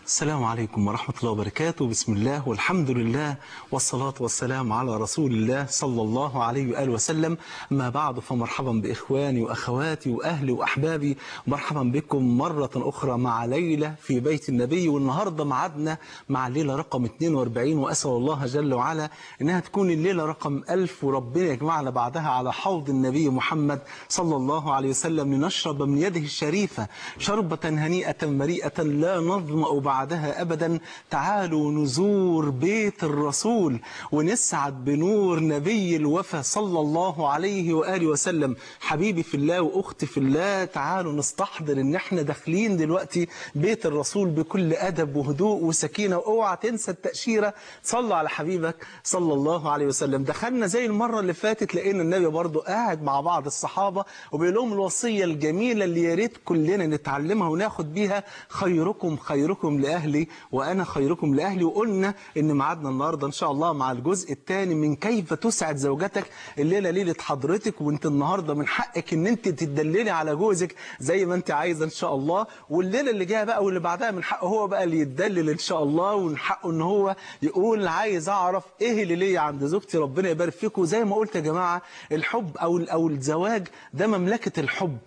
السلام عليكم ورحمة الله وبركاته. بسم الله والحمد لله والصلاة والسلام على رسول الله صلى الله عليه وآله وسلم. ما بعد، فمرحبا بإخواني وأخواتي وأهلي وأحبابي، مرحبا بكم مرة أخرى مع ليلة في بيت النبي. والنهاردة معدنا مع الليلة رقم 42، وأسأل الله جل وعلا إنها تكون الليلة رقم 1000، وربنا يجمعنا بعدها على حوض النبي محمد صلى الله عليه وسلم لنشرب من يده الشريفة شربة هنيئة مريئة لا نظمأ بعدها أبدا. تعالوا نزور بيت الرسول ونسعد بنور نبي الوفا صلى الله عليه وآله وسلم. حبيبي في الله وأختي في الله، تعالوا نستحضر إن احنا داخلين دلوقتي بيت الرسول بكل أدب وهدوء وسكينة، واوعى تنسى التأشيرة، صلى على حبيبك صلى الله عليه وسلم. دخلنا زي المرة اللي فاتت، لقينا النبي برضو قاعد مع بعض الصحابة وبيقول لهم الوصية الجميلة اللي يا ريت كلنا نتعلمها وناخد بيها: خيركم خيركم لأهلي وأنا خيركم لأهلي. وقلنا إن معادنا النهاردة إن شاء الله مع الجزء الثاني من كيف تسعد زوجتك. الليلة ليلة حضرتك، وانت النهاردة من حقك إن انت تدللي على جوزك زي ما انت عايزة إن شاء الله. والليلة اللي جاية بقى واللي بعدها من حقه هو بقى اللي يتدلل إن شاء الله، ومن حقه إن هو يقول عايز أعرف إيه اللي ليا عند زوجتي. ربنا يبارك فيكم. زي ما قلت يا جماعة، الحب أو الزواج ده مملكة الحب،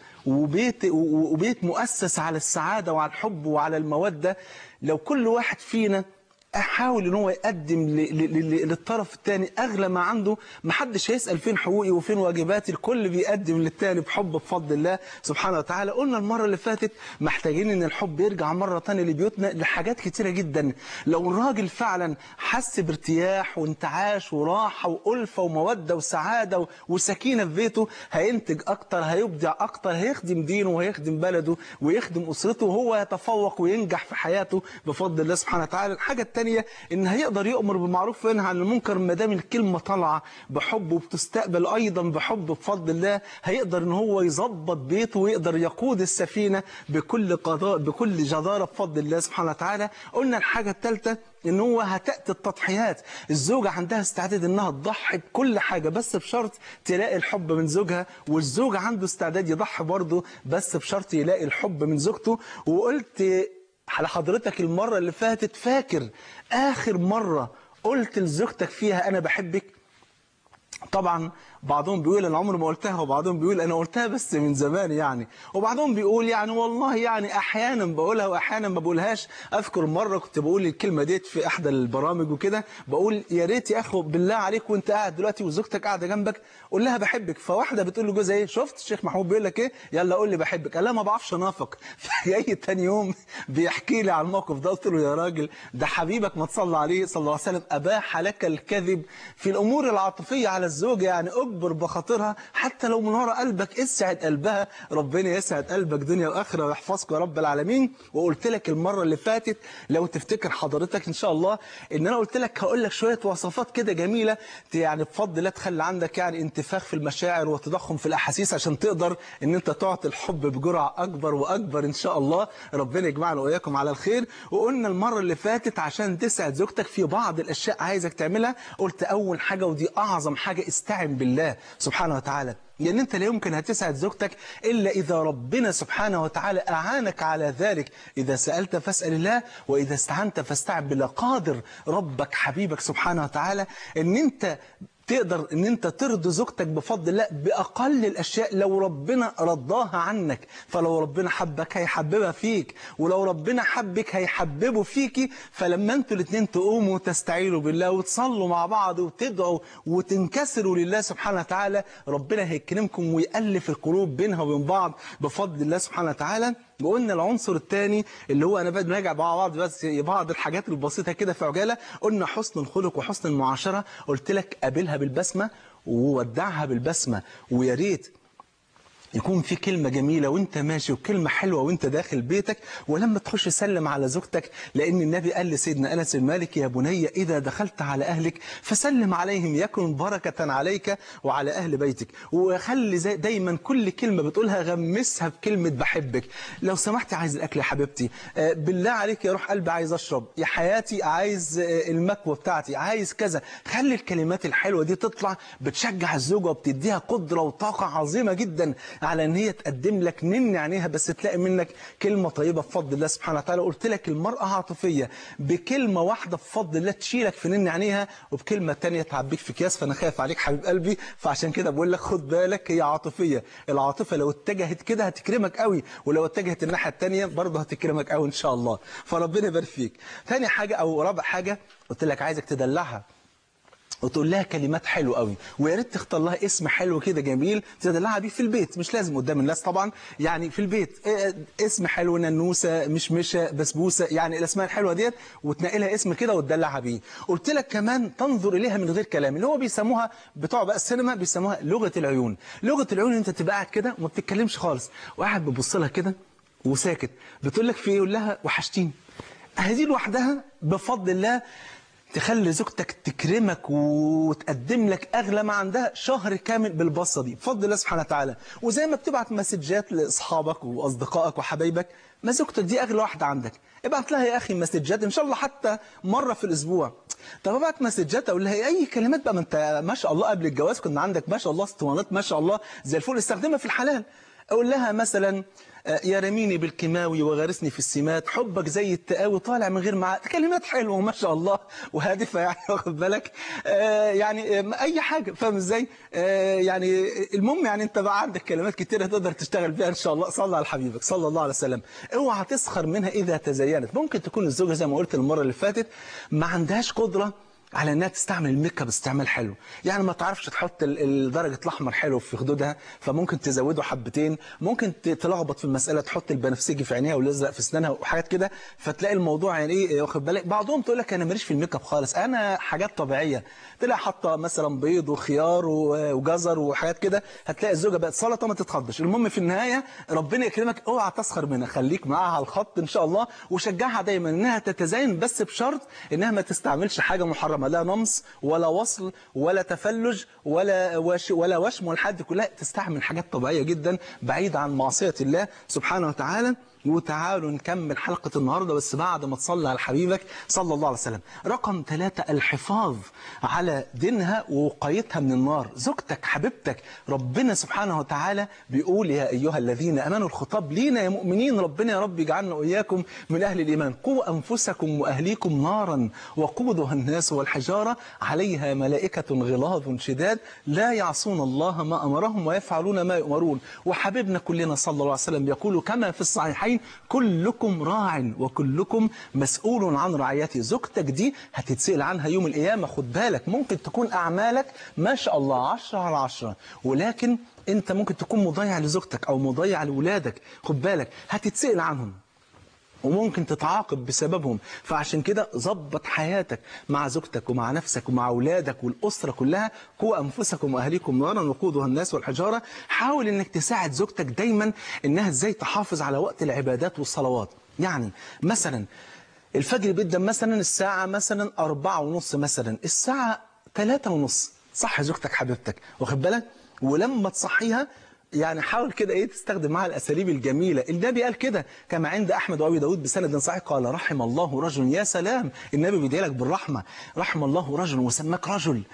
وبيت مؤسس على السعادة وعلى الحب وعلى المودة. لو كل واحد فينا احاول ان هو يقدم للطرف الثاني اغلى ما عنده، محدش هيسال فين حقوقي وفين واجباتي، الكل بيقدم للثاني بحب بفضل الله سبحانه وتعالى. قلنا المره اللي فاتت محتاجين ان الحب يرجع مره ثانيه لبيوتنا لحاجات كتيره جدا. لو الراجل فعلا حس بارتياح وانتعاش وراحه والفه وموده وسعاده وسكينه في بيته، هينتج اكتر، هيبدع اكتر، هيخدم دينه وهيخدم بلده ويخدم اسرته، وهو يتفوق وينجح في حياته بفضل الله سبحانه وتعالى. الحاجه الثانيه ان هيقدر يؤمر بالمعروف وينهى عن المنكر ما دام الكلمه طالعه بحب وبتستقبل ايضا بحب بفضل الله. هيقدر ان هو يظبط بيته ويقدر يقود السفينه بكل قضاء بكل جداره بفضل الله سبحانه وتعالى. قلنا الحاجه الثالثه ان هو هتاتي التضحيات. الزوجه عندها استعداد انها تضحي بكل حاجه بس بشرط تلاقي الحب من زوجها، والزوج عنده استعداد يضحي برضه بس بشرط يلاقي الحب من زوجته. وقلت على حضرتك المرة اللي فاتت، فاكر آخر مرة قلت لزوجتك فيها أنا بحبك؟ طبعا بعضهم بيقول أنا عمري ما قلتها، وبعضهم بيقول أنا قلتها بس من زمان يعني، وبعضهم بيقول يعني والله يعني أحيانا بقولها وأحيانا ما بقولهاش. أذكر مرة كنت بقول الكلمة ديت في إحدى البرامج وكده، بقول يا ريت يا أخو بالله عليك وأنت قاعد دلوقتي وزوجتك قاعدة جنبك قول لها بحبك. فواحدة بتقول له جوزها إيه؟ شفت الشيخ محمود بيقول لك إيه؟ يلا قول لي بحبك. قال لها ما بعرفش أنافق. فجاي تاني يوم بيحكي لي على الموقف ده، قلت له يا راجل ده حبيبك ما تصلى عليه صلى الله عليه وسلم أباح لك الكذب في الأمور العاطفية على الزوجة، يعني اجبر بخاطرها حتى لو من ورا قلبك، اسعد قلبها. ربنا يسعد قلبك دنيا واخره ويحفظك يا رب العالمين. وقلت لك المره اللي فاتت لو تفتكر حضرتك ان شاء الله ان انا قلت لك هقول لك شويه وصفات كده جميله يعني بفضل الله تخلي عندك يعني انتفاخ في المشاعر وتضخم في الاحاسيس عشان تقدر ان انت تعطي الحب بجرعه اكبر واكبر ان شاء الله. ربنا يجمعنا واياكم على الخير. وقلنا المره اللي فاتت عشان تسعد زوجتك في بعض الاشياء عايزك تعملها. قلت اول حاجه ودي اعظم حاجه، استعن بالله سبحانه وتعالى. لأن أنت لا يمكن هتسعد زوجتك إلا إذا ربنا سبحانه وتعالى أعانك على ذلك. إذا سألت فاسأل الله، وإذا استعنت فاستعن بالله. قادر ربك حبيبك سبحانه وتعالى إن أنت تقدر ان انت ترضي زوجتك بفضل الله باقل الاشياء لو ربنا رضاها عنك. فلو ربنا حبك هيحببها فيك، ولو ربنا حبك هيحببه فيكي. فلما انتوا الاثنين تقوموا تستعينوا بالله وتصلوا مع بعض وتدعوا وتنكسروا لله سبحانه وتعالى، ربنا هيكرمكم ويألف القلوب بينها وبين بعض بفضل الله سبحانه وتعالى. وقلنا العنصر الثاني اللي هو انا بنراجع مع بعض بس بعض الحاجات البسيطه كده في عجاله. قلنا حسن الخلق وحسن المعاشره. قلت لك قابلها بالبسمه وودعها بالبسمه، ويا ريت يكون في كلمة جميلة وانت ماشي وكلمة حلوة وانت داخل بيتك، ولما تخش سلم على زوجتك. لأن النبي قال لسيدنا أنس بن مالك يا بني إذا دخلت على أهلك فسلم عليهم يكن بركة عليك وعلى أهل بيتك. وخلي دايما كل كلمة بتقولها غمسها بكلمة بحبك. لو سمحتي عايز الأكل يا حبيبتي، بالله عليك يا روح قلبي عايز أشرب، يا حياتي عايز المكوى بتاعتي، عايز كذا. خلي الكلمات الحلوة دي تطلع بتشجع الزوجة وبتديها قدرة وطاقة عظيمة جدا. على ان هي تقدم لك نن عينيها بس تلاقي منك كلمة طيبة بفضل الله سبحانه وتعالى. قلت لك المرأة عاطفية، بكلمة واحدة بفضل الله تشيلك في نن عينيها، وبكلمة تانية تعبيك في اكياس. فانا خايف عليك حبيب قلبي، فعشان كده بقول لك خد بالك، هي عاطفية. العاطفة لو اتجهت كده هتكرمك قوي، ولو اتجهت الناحية التانية برضه هتكرمك قوي ان شاء الله. فربنا يبارك فيك. تاني حاجة او رابع حاجة قلت لك عايزك تدلعها وتقول لها كلمات حلوه قوي، ويا ريت تختار لها اسم حلو كده جميل تدلعها بيه في البيت، مش لازم قدام الناس طبعا، يعني في البيت اسم حلو، ننوسه، مشمشه، بسبوسه، يعني الاسماء الحلوه ديت، وتنقي لها اسم كده وتدلعها بيه. قلت لك كمان تنظر اليها من غير كلام، اللي هو بيسموها بتوع بقى السينما بيسموها لغه العيون. لغه العيون انت تبقى قاعد كده وما بتتكلمش خالص، وقاعد بتبص لها كده وساكت، بتقول لك في ايه؟ يقول لها وحشتيني. هذه لوحدها بفضل الله تخلي زوجتك تكرمك وتقدم لك أغلى ما عندها شهر كامل بالبصة دي بفضل الله سبحانه وتعالى. وزي ما بتبعت مسجات لأصحابك وأصدقائك وحبايبك، ما زوجتك دي أغلى واحدة عندك، ابعت لها يا أخي مسجات إن شاء الله حتى مرة في الأسبوع. طب ابعت مسجات أقول لها أي كلمات بقى، ما أنت ما شاء الله قبل الجواز كنا عندك ما شاء الله اسطوانات ما شاء الله زي الفل، استخدمها في الحلال. أقول لها مثلا يا رميني بالكيماوي وغارسني في السمات، حبك زي التقاوي طالع من غير معاد. كلمات حلوه ما شاء الله وهادفه، يعني واخد بالك يعني اي حاجه، فاهم ازاي؟ يعني المهم يعني انت بقى عندك كلمات كتيره تقدر تشتغل بيها ان شاء الله. صلى على حبيبك صلى الله عليه وسلم. اوعى تسخر منها اذا تزينت. ممكن تكون الزوجه زي ما قلت المره اللي فاتت ما عندهاش قدره على انها تستعمل الميك اب استعمال حلو، يعني ما تعرفش تحط درجه الاحمر حلو في خدودها، فممكن تزوده حبتين. ممكن تلخبط في المساله، تحط البنفسجي في عينيها والازرق في اسنانها وحاجات كده، فتلاقي الموضوع يعني ايه، واخد بالك؟ بعضهم تقول لك انا ماليش في الميك اب خالص، انا حاجات طبيعيه، تلاقي حاطه مثلا بيض وخيار وجزر وحاجات كده، هتلاقي الزوجه بقت سلطه ما تتخضش. المهم في النهايه ربنا يكرمك، اوعى تسخر منها، خليك معاها على الخط ان شاء الله، وشجعها دايما انها تتزين، بس بشرط انها ما تستعملش حاجه محرمه، لا نمص ولا وصل ولا تفلج ولا وشم ولا حد، كلها تستعمل حاجات طبيعيه جدا بعيده عن معصيه الله سبحانه وتعالى. وتعالوا نكمل حلقة النهاردة بس بعد ما تصلي على حبيبك صلى الله عليه وسلم. رقم 3 الحفاظ على دينها ووقايتها من النار. زوجتك حبيبتك ربنا سبحانه وتعالى بيقول يا أيها الذين أمنوا، الخطاب لينا يا مؤمنين، ربنا يا رب يجعلنا وإياكم من أهل الإيمان. قوا أنفسكم وأهليكم نارا وقودها الناس والحجارة عليها ملائكة غلاظ شداد لا يعصون الله ما أمرهم ويفعلون ما يؤمرون. وحبيبنا كلنا صلى الله عليه وسلم يقول كما في الصحيحين كلكم راع وكلكم مسؤول عن رعيته. زوجتك دي هتتسأل عنها يوم القيامة. خد بالك ممكن تكون أعمالك ما شاء الله 10 على 10، ولكن أنت ممكن تكون مضيع لزوجتك أو مضيع لأولادك. خد بالك هتتسأل عنهم وممكن تتعاقب بسببهم. فعشان كده ظبط حياتك مع زوجتك ومع نفسك ومع أولادك والأسرة كلها. قوا أنفسكم وأهليكم نارا وقودها الناس والحجارة. حاول إنك تساعد زوجتك دايما إنها إزاي تحافظ على وقت العبادات والصلوات. يعني مثلا الفجر بيبدأ مثلا الساعة مثلا 4:30، مثلا الساعة 3:30 صح زوجتك حبيبتك، واخد بالك؟ ولما تصحيها يعني حاول كده ايه تستخدم معها الاساليب الجميله. النبي قال كده كما عند احمد وابي داود بسند صحيح، قال رحم الله رجل، يا سلام النبي بيدعي لك بالرحمه، رحم الله رجل وسماك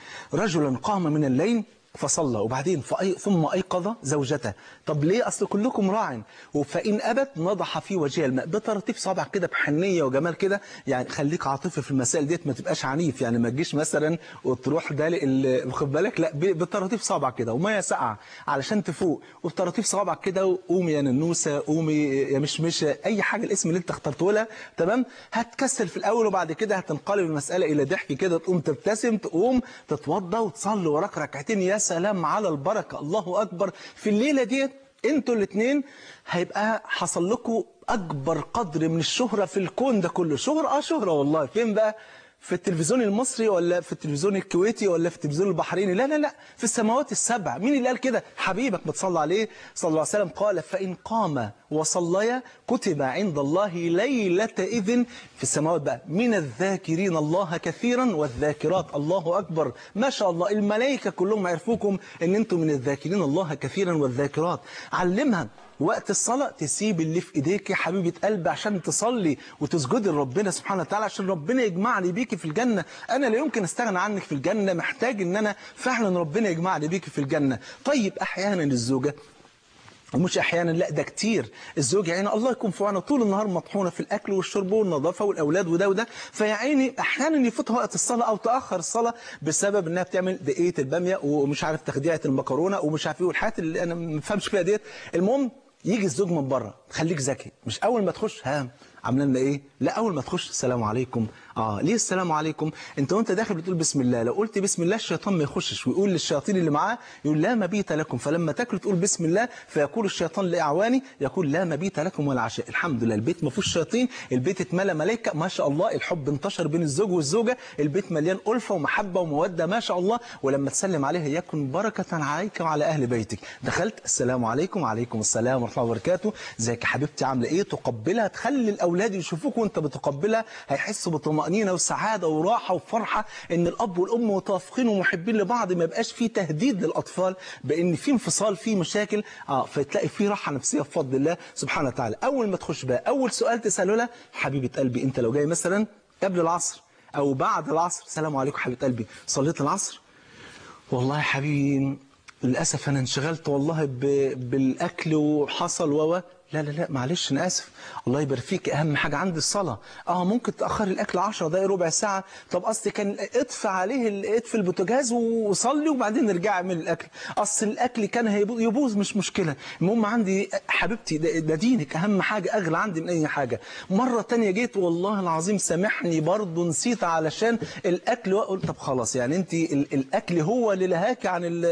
رجلا قام من الليل فصلى وبعدين ثم أيقظ زوجته. طب ليه؟ أصل كلكم راع، فإن أبت نضح في وجهها الماء. بترتيب صابعك كده بحنية وجمال كده، يعني خليك عاطفي في المسائل ديت، ما تبقاش عنيف، يعني ما تجيش مثلا وتروح دالق واخد بالك، لا بترتيب صابعك كده وميه ساقعه علشان تفوق، وبترتيب صابعك كده وقومي يا ننوسه، قومي يا مشمشه، اي حاجه الاسم اللي انت اخترته لها، تمام؟ هتكسل في الاول وبعد كده هتنقلب المساله الى ضحك كده، تقوم تبتسم، تقوم تتوضى وتصلي وراك ركعتين. يا سلام على البركه، الله اكبر. في الليله ديت انتوا الاثنين هيبقى حصل لكم اكبر قدر من الشهره في الكون ده كله. شهره شهره والله. فين بقى؟ في التلفزيون المصري ولا في التلفزيون الكويتي ولا في التلفزيون البحريني؟ لا لا لا، في السماوات السبع. مين اللي قال كده؟ حبيبك بتصلى عليه صلى الله عليه وسلم. قال فإن قام وصليا كتب عند الله ليلة إذن في السماوات بقى من الذاكرين الله كثيرا والذاكرات. الله أكبر، ما شاء الله. الملائكة كلهم عرفوكم ان انتم من الذاكرين الله كثيرا والذاكرات. علمها وقت الصلاة تسيب اللي في ايديك يا حبيبة قلبي عشان تصلي وتسجد لربنا سبحانه وتعالى، عشان ربنا يجمعني بيكي في الجنة. انا لا يمكن استغنى عنك في الجنة، محتاج ان انا فعلا ربنا يجمعني بيكي في الجنة. طيب احيانا الزوجة ومش احيانا، لا ده كتير. الزوج يا عيني الله يكون في عونه، طول النهار مطحونه في الاكل والشرب والنظافه والاولاد وده وده، فيا عيني احيانا يفوتها وقت الصلاه او تاخر الصلاه بسبب انها بتعمل دقيقه الباميه ومش عارف تخديعه المكرونه ومش عارف ايه والحاجات اللي انا ما بفهمش فيها ديت. المهم يجي الزوج من بره، خليك ذكي، مش اول ما تخش ها عاملين لنا ايه، لا اول ما تخش السلام عليكم. ليه السلام عليكم؟ انت وانت داخل بتقول بسم الله، لو قلت بسم الله الشيطان ما يخشش ويقول للشياطين اللي معاه، يقول لا مبيت لكم، فلما تاكل تقول بسم الله فيقول الشيطان لاعواني يقول لا مبيت لكم ولا عشاء. الحمد لله البيت ما فيهوش شياطين، البيت اتملى ملائكه ما شاء الله، الحب انتشر بين الزوج والزوجه، البيت مليان الفه ومحبه وموده ما شاء الله. ولما تسلم عليها يكن بركه عليك وعلى اهل بيتك. دخلت السلام عليكم، وعليكم السلام ورحمه الله وبركاته، ازيك يا حبيبتي عامله ايه، تقبلها، تخلي الاولاد يشوفوك وانت بتقبلها، هيحسوا بطمانينه وسعاده وراحه وفرحه ان الاب والام متوافقين ومحبين لبعض، ما يبقاش في تهديد للاطفال بان في انفصال في مشاكل، فتلاقي في راحه نفسيه بفضل الله سبحانه وتعالى. اول ما تخش بقى اول سؤال تساله لها، حبيبه قلبي انت لو جاي مثلا قبل العصر او بعد العصر، السلام عليكم حبيبه قلبي صليت العصر؟ والله يا حبيبي للاسف انا انشغلت والله بالاكل وحصل لا لا لا معلش انا اسف، الله يبارك فيك، اهم حاجه عندي الصلاه. ممكن تاخر الاكل 10 دقائق ربع ساعه، طب اصل كان اطفي عليه اطفي البوتاجاز وصلي وبعدين نرجع اعمل الاكل، اصل الاكل كان يبوظ مش مشكله، المهم عندي حبيبتي ده دينك اهم حاجه، اغلى عندي من اي حاجه. مره ثانيه جيت والله العظيم سامحني برضه نسيت علشان الاكل، واقول طب خلاص يعني انت الاكل هو اللي لهاكي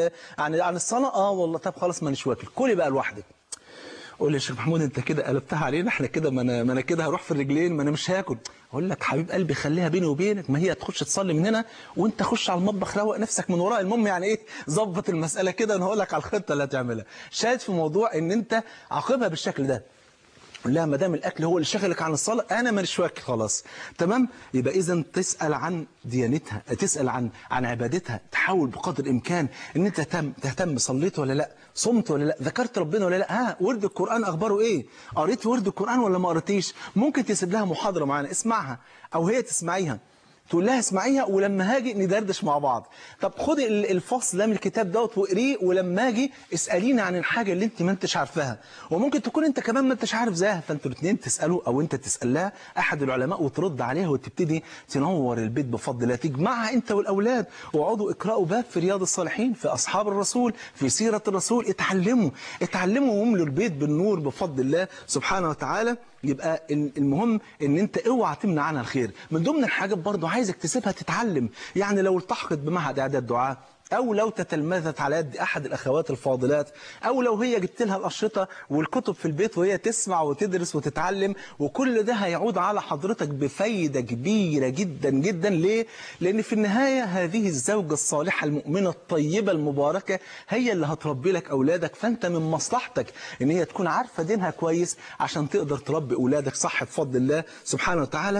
عن الصلاه، والله طب خلاص مانيش واكل، كلي بقى لوحدك. قول لي يا شيخ محمود انت كده قلبتها علينا، احنا كده ما انا كده هروح في الرجلين، ما انا مش هاكل. اقول لك حبيب قلبي خليها بيني وبينك، ما هي تخش تصلي من هنا وانت خش على المطبخ روق نفسك من وراء، المهم يعني ايه ظبط المساله كده، انا هقول لك على الخطه اللي هتعملها. شاهد في موضوع ان انت عاقبها بالشكل ده، لا ما دام الاكل هو اللي شغلك عن الصلاه انا مانيش واكل خلاص، تمام. يبقى اذا تسال عن ديانتها، تسال عن عبادتها، تحاول بقدر الامكان ان انت تهتم صليت ولا لا، صمت ولا لا، ذكرت ربنا ولا لا، ورد القران اخباره ايه، قريت ورد القران ولا ما قريتيش. ممكن تسيب لها محاضره معانا اسمعها او هي تسمعيها، تقول لها اسمعيها ولما هاجي ندردش مع بعض. طب خدي الفصل ده من الكتاب دوت واقريه، ولما اجي اساليني عن الحاجه اللي انت ما انتش عارفاها، وممكن تكون انت كمان ما انتش عارف زيها، فانتوا الاثنين تسالوا او انت تسالها احد العلماء وترد عليها، وتبتدي تنور البيت بفضل الله، تجمعها انت والاولاد، واقعدوا اقراوا باب في رياض الصالحين، في اصحاب الرسول، في سيره الرسول، اتعلموا واملوا البيت بالنور بفضل الله سبحانه وتعالى. يبقى المهم ان انت اوعى تمنع عنها الخير. من ضمن الحاجات برضو عايزك تسيبها تتعلم، يعني لو التحقت بمعهد اعداد دعاء، أو لو تتلمذت على يد أحد الأخوات الفاضلات، أو لو هي جبت لها الأشرطة والكتب في البيت وهي تسمع وتدرس وتتعلم، وكل ده هيعود على حضرتك بفايدة كبيرة جدا جدا. ليه؟ لأن في النهاية هذه الزوجة الصالحة المؤمنة الطيبة المباركة هي اللي هتربي لك أولادك، فأنت من مصلحتك إن هي تكون عارفة دينها كويس عشان تقدر تربي أولادك صح بفضل الله سبحانه وتعالى.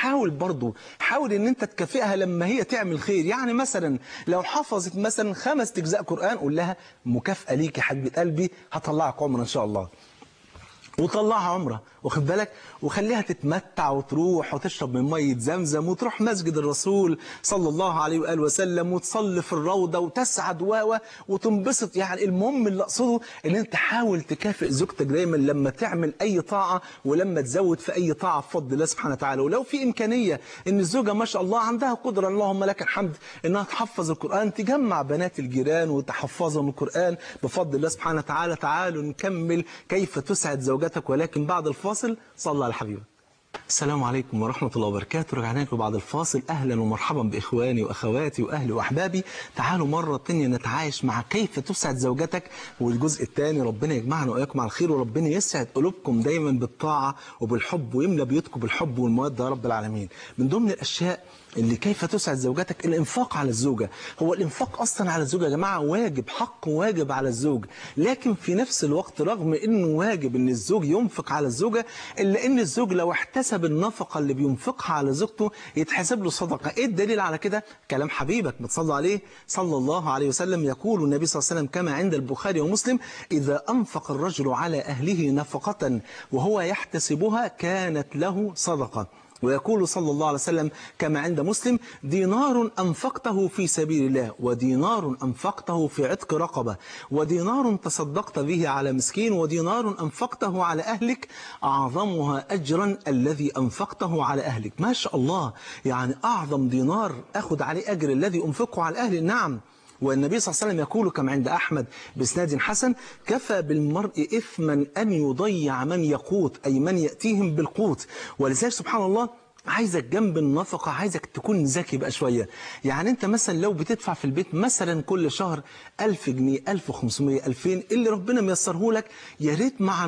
حاول ان انت تكافئها لما هي تعمل خير، يعني مثلا لو حفظت مثلا 5 أجزاء قرآن قول لها مكافأة ليك يا حبيبة قلبي هطلعك عمر ان شاء الله، وطلعها عمره، واخد بالك، وخليها تتمتع وتروح وتشرب من ميه زمزم وتروح مسجد الرسول صلى الله عليه واله وسلم وتصلي في الروضه وتسعد وتنبسط. يعني المهم اللي اقصده ان انت حاول تكافئ زوجتك دايما لما تعمل اي طاعه ولما تزود في اي طاعه بفضل الله سبحانه وتعالى. ولو في امكانيه ان الزوجه ما شاء الله عندها قدره اللهم لك الحمد انها تحفظ القران، تجمع بنات الجيران وتحفظهم القران بفضل الله سبحانه وتعالى. تعالوا نكمل كيف تسعد زوجتك، ولكن بعد الفاصل صلى على حبيبك. السلام عليكم ورحمة الله وبركاته. رجعنا لكم بعد الفاصل. أهلا ومرحبا بإخواني وأخواتي وأهلي وأحبابي. تعالوا مرة تانية نتعايش مع كيف تسعد زوجتك، والجزء الثاني ربنا يجمعنا وإياكم على الخير، وربنا يسعد قلوبكم دايما بالطاعة وبالحب، ويملى بيوتكم بالحب والمودة يا رب العالمين. من ضمن الأشياء اللي كيف تسعد زوجتك الإنفاق على الزوجة. هو الإنفاق أصلا على الزوجة يا جماعة واجب، حق واجب على الزوج، لكن في نفس الوقت رغم إنه واجب إن الزوج ينفق على الزوجة، إلا إن الزوج لو احتسب النفقة اللي بينفقها على زوجته يتحسب له صدقة. إيه الدليل على كده؟ كلام حبيبك بتصلى عليه صلى الله عليه وسلم. يقول النبي صلى الله عليه وسلم كما عند البخاري ومسلم: إذا أنفق الرجل على أهله نفقة وهو يحتسبها كانت له صدقة. ويقول صلى الله عليه وسلم كما عند مسلم: دينار أنفقته في سبيل الله، ودينار أنفقته في عتق رقبة، ودينار تصدقت به على مسكين، ودينار أنفقته على أهلك، أعظمها أجرا الذي أنفقته على أهلك. ما شاء الله، يعني أعظم دينار أخذ عليه أجر الذي أنفقه على أهلي. نعم. والنبي صلى الله عليه وسلم يقول كما عند أحمد بإسناد حسن: كفى بالمرء إثما أن يضيع من يقوت، أي من يأتيهم بالقوت. ولذلك سبحان الله عايزك جنب النفقة، عايزك تكون ذكي بقى شوية. يعني انت مثلا لو بتدفع في البيت مثلا كل شهر 1000 جنيه 1500 2000 اللي ربنا ميسره لك، يا ريت مع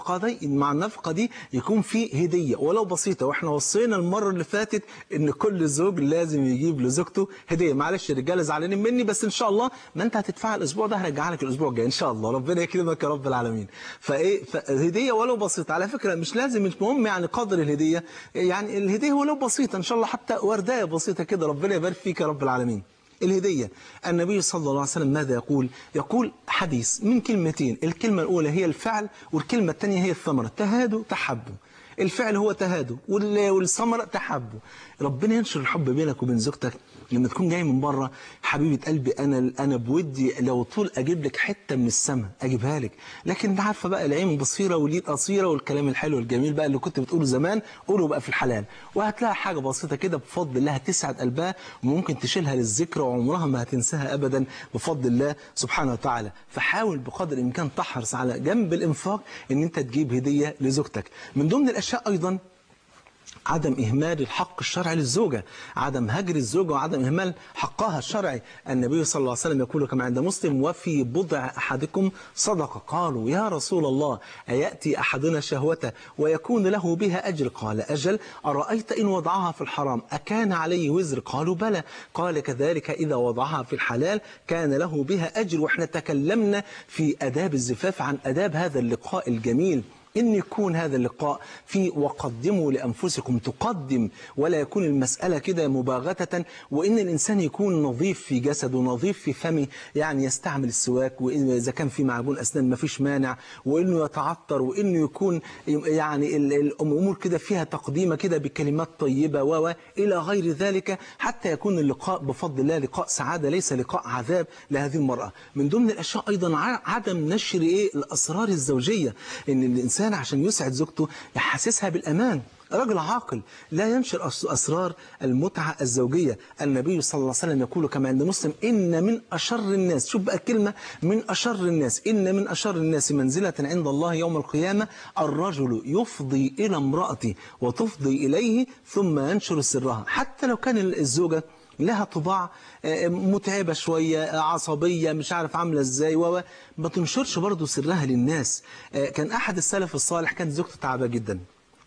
النفقة دي يكون في هدية ولو بسيطة. واحنا وصينا المرة اللي فاتت ان كل زوج لازم يجيب لزوجته هدية. معلش الرجاله زعلانين مني، بس ان شاء الله ما انت هتدفعها الاسبوع ده هرجعها لك الاسبوع الجاي ان شاء الله، ربنا يكرمك يا رب العالمين. فهدية ولو بسيطة، على فكرة مش لازم، مش مهم يعني قدر الهدية، يعني الهدية ولو بسيطة إن شاء الله، حتى ورداية بسيطة كده، ربنا يبارك فيك يا رب العالمين. الهدية، النبي صلى الله عليه وسلم ماذا يقول؟ يقول حديث من كلمتين، الكلمة الأولى هي الفعل، والكلمة الثانية هي الثمرة. تهادوا تحبوا. الفعل هو تهادوا، والثمرة تحبوا. ربنا ينشر الحب بينك وبين زوجتك. لما تكون جاي من بره: حبيبة قلبي أنا بودي لو طول أجيب لك حتة من السماء أجيبها لك، لكن أنت عارفة بقى العين بصيرة واليد قصيرة، والكلام الحلو الجميل بقى اللي كنت بتقوله زمان قوله بقى في الحلال. وهتلاقي حاجة بسيطة كده بفضل الله تسعد قلبها، وممكن تشيلها للذكرى وعمرها ما هتنساها أبدا بفضل الله سبحانه وتعالى. فحاول بقدر الإمكان تحرص على جنب الإنفاق إن أنت تجيب هدية لزوجتك. من ضمن الأشياء أيضا عدم إهمال الحق الشرعي للزوجة، عدم هجر الزوجة وعدم إهمال حقها الشرعي. النبي صلى الله عليه وسلم يقول كما عند مسلم: وفي بضع أحدكم صدقة. قالوا: يا رسول الله أيأتي أحدنا شهوته ويكون له بها أجر؟ قال: أجل. أرأيت إن وضعها في الحرام أكان عليه وزر؟ قالوا: بلى. قال: كذلك إذا وضعها في الحلال كان له بها أجر. وإحنا تكلمنا في آداب الزفاف عن آداب هذا اللقاء الجميل، إن يكون هذا اللقاء في وقدموا لأنفسكم، تقدم، ولا يكون المسألة كده مباغتة، وإن الإنسان يكون نظيف في جسده، نظيف في فمه، يعني يستعمل السواك، وإذا كان في معجون أسنان ما فيش مانع، وإنه يتعطر، وإنه يكون يعني الأمور كده فيها تقديمة كده بكلمات طيبة إلى غير ذلك، حتى يكون اللقاء بفضل الله لقاء سعادة ليس لقاء عذاب لهذه المرأة. من ضمن الأشياء أيضا عدم نشر الأسرار الزوجية، إن الإنسان عشان يسعد زوجته يحسسها بالأمان. رجل عاقل لا ينشر أسرار المتعة الزوجية. النبي صلى الله عليه وسلم يقول كما عند مسلم: إن من أشر الناس، شوف بقى الكلمة، من أشر الناس، إن من أشر الناس منزلة عند الله يوم القيامة الرجل يفضي إلى امرأته وتفضي إليه ثم ينشر سرها. حتى لو كان الزوجة لها طباع متعبة شوية، عصبية، مش عارف عاملة ازاي، ما تنشرش برضو سرها للناس. كان أحد السلف الصالح كانت زوجته تعبة جدا،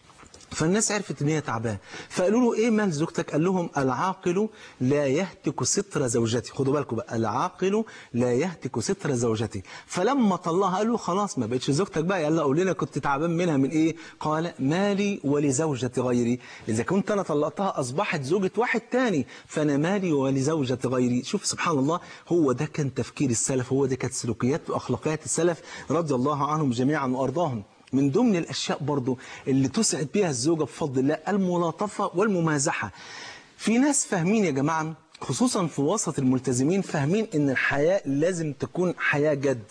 فالناس عرفت ان هي تعبانه، فقالوا له: ايه مال زوجتك؟ قال لهم: العاقل لا يهتك ستر زوجتي. خدوا بالكم بقى، العاقل لا يهتك ستر زوجتي. فلما طلقها قالوا: خلاص ما بقتش زوجتك بقى، يلا قول لنا كنت تعبان منها من ايه؟ قال: مالي ولزوجة غيري، اذا كنت انا طلقتها اصبحت زوجة واحد تاني، فانا مالي ولزوجة غيري. شوف سبحان الله، هو ده كان تفكير السلف، هو ده كانت سلوكيات واخلاقيات السلف رضي الله عنهم جميعا وارضاهم. من ضمن الأشياء برضو اللي تسعد بها الزوجة بفضل الله الملاطفة والممازحة. في ناس فاهمين يا جماعة، خصوصا في وسط الملتزمين، فاهمين إن الحياة لازم تكون حياة جد.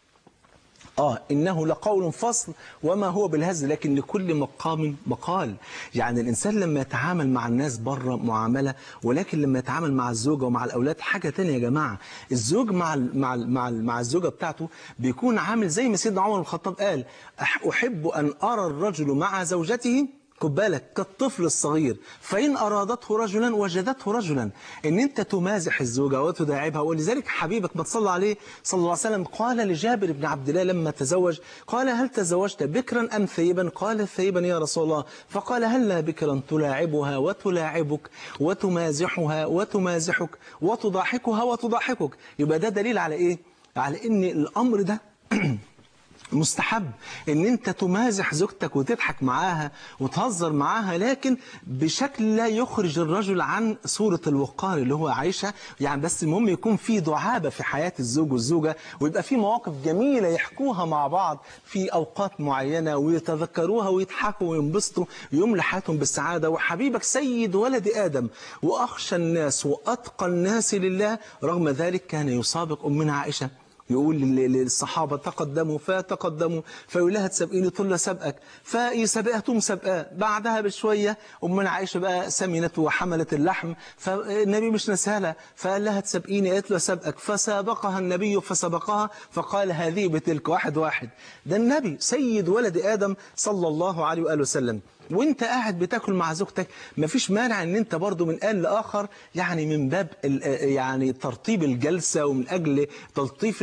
إنه لقول فصل وما هو بالهزل، لكن لكل مقام مقال. يعني الإنسان لما يتعامل مع الناس بره معاملة، ولكن لما يتعامل مع الزوجة ومع الأولاد حاجة تانية يا جماعة. الزوج مع الزوجة بتاعته بيكون عامل زي ما سيدنا عمر بن الخطاب قال: أحب أن أرى الرجل مع زوجته، خد بالك، كالطفل الصغير، فإن أرادته رجلا وجدته رجلا. إن أنت تمازح الزوجة وتداعبها. ولذلك حبيبك ما تصلى عليه صلى الله عليه وسلم قال لجابر بن عبد الله لما تزوج، قال: هل تزوجت بكرا أم ثيبا؟ قال: ثيبا يا رسول الله. فقال: هل لا بكرا تلاعبها وتلاعبك وتمازحها وتمازحك وتضاحكها وتضاحكك؟ يبقى ده دليل على إيه؟ على إن الأمر ده مستحب ان انت تمازح زوجتك وتضحك معاها وتهزر معاها، لكن بشكل لا يخرج الرجل عن صورة الوقار اللي هو عايشها يعني. بس المهم يكون في دعابة في حياة الزوج والزوجة، ويبقى في مواقف جميلة يحكوها مع بعض في أوقات معينة ويتذكروها ويضحكوا وينبسطوا يملى حياتهم بالسعادة. وحبيبك سيد ولد آدم وأخشى الناس وأتقى الناس لله، رغم ذلك كان يسابق أمنا عائشة، يقول للصحابة تقدموا فتقدموا، فيقول لها تسابقيني تقول له سابقك، فيسابقها تقوم سابقاه. بعدها بشوية أمنا عائشة بقى سمنت وحملت اللحم، فالنبي مش نسالها فقال لها تسابقيني، قالت له سابقك، فسابقها النبي فسبقها، فقال هذه بتلك، واحد واحد. ده النبي سيد ولد آدم صلى الله عليه وآله وسلم. وانت قاعد بتاكل مع زوجتك مفيش مانع ان انت برضو من آن لآخر يعني من باب يعني ترطيب الجلسة ومن أجل تلطيف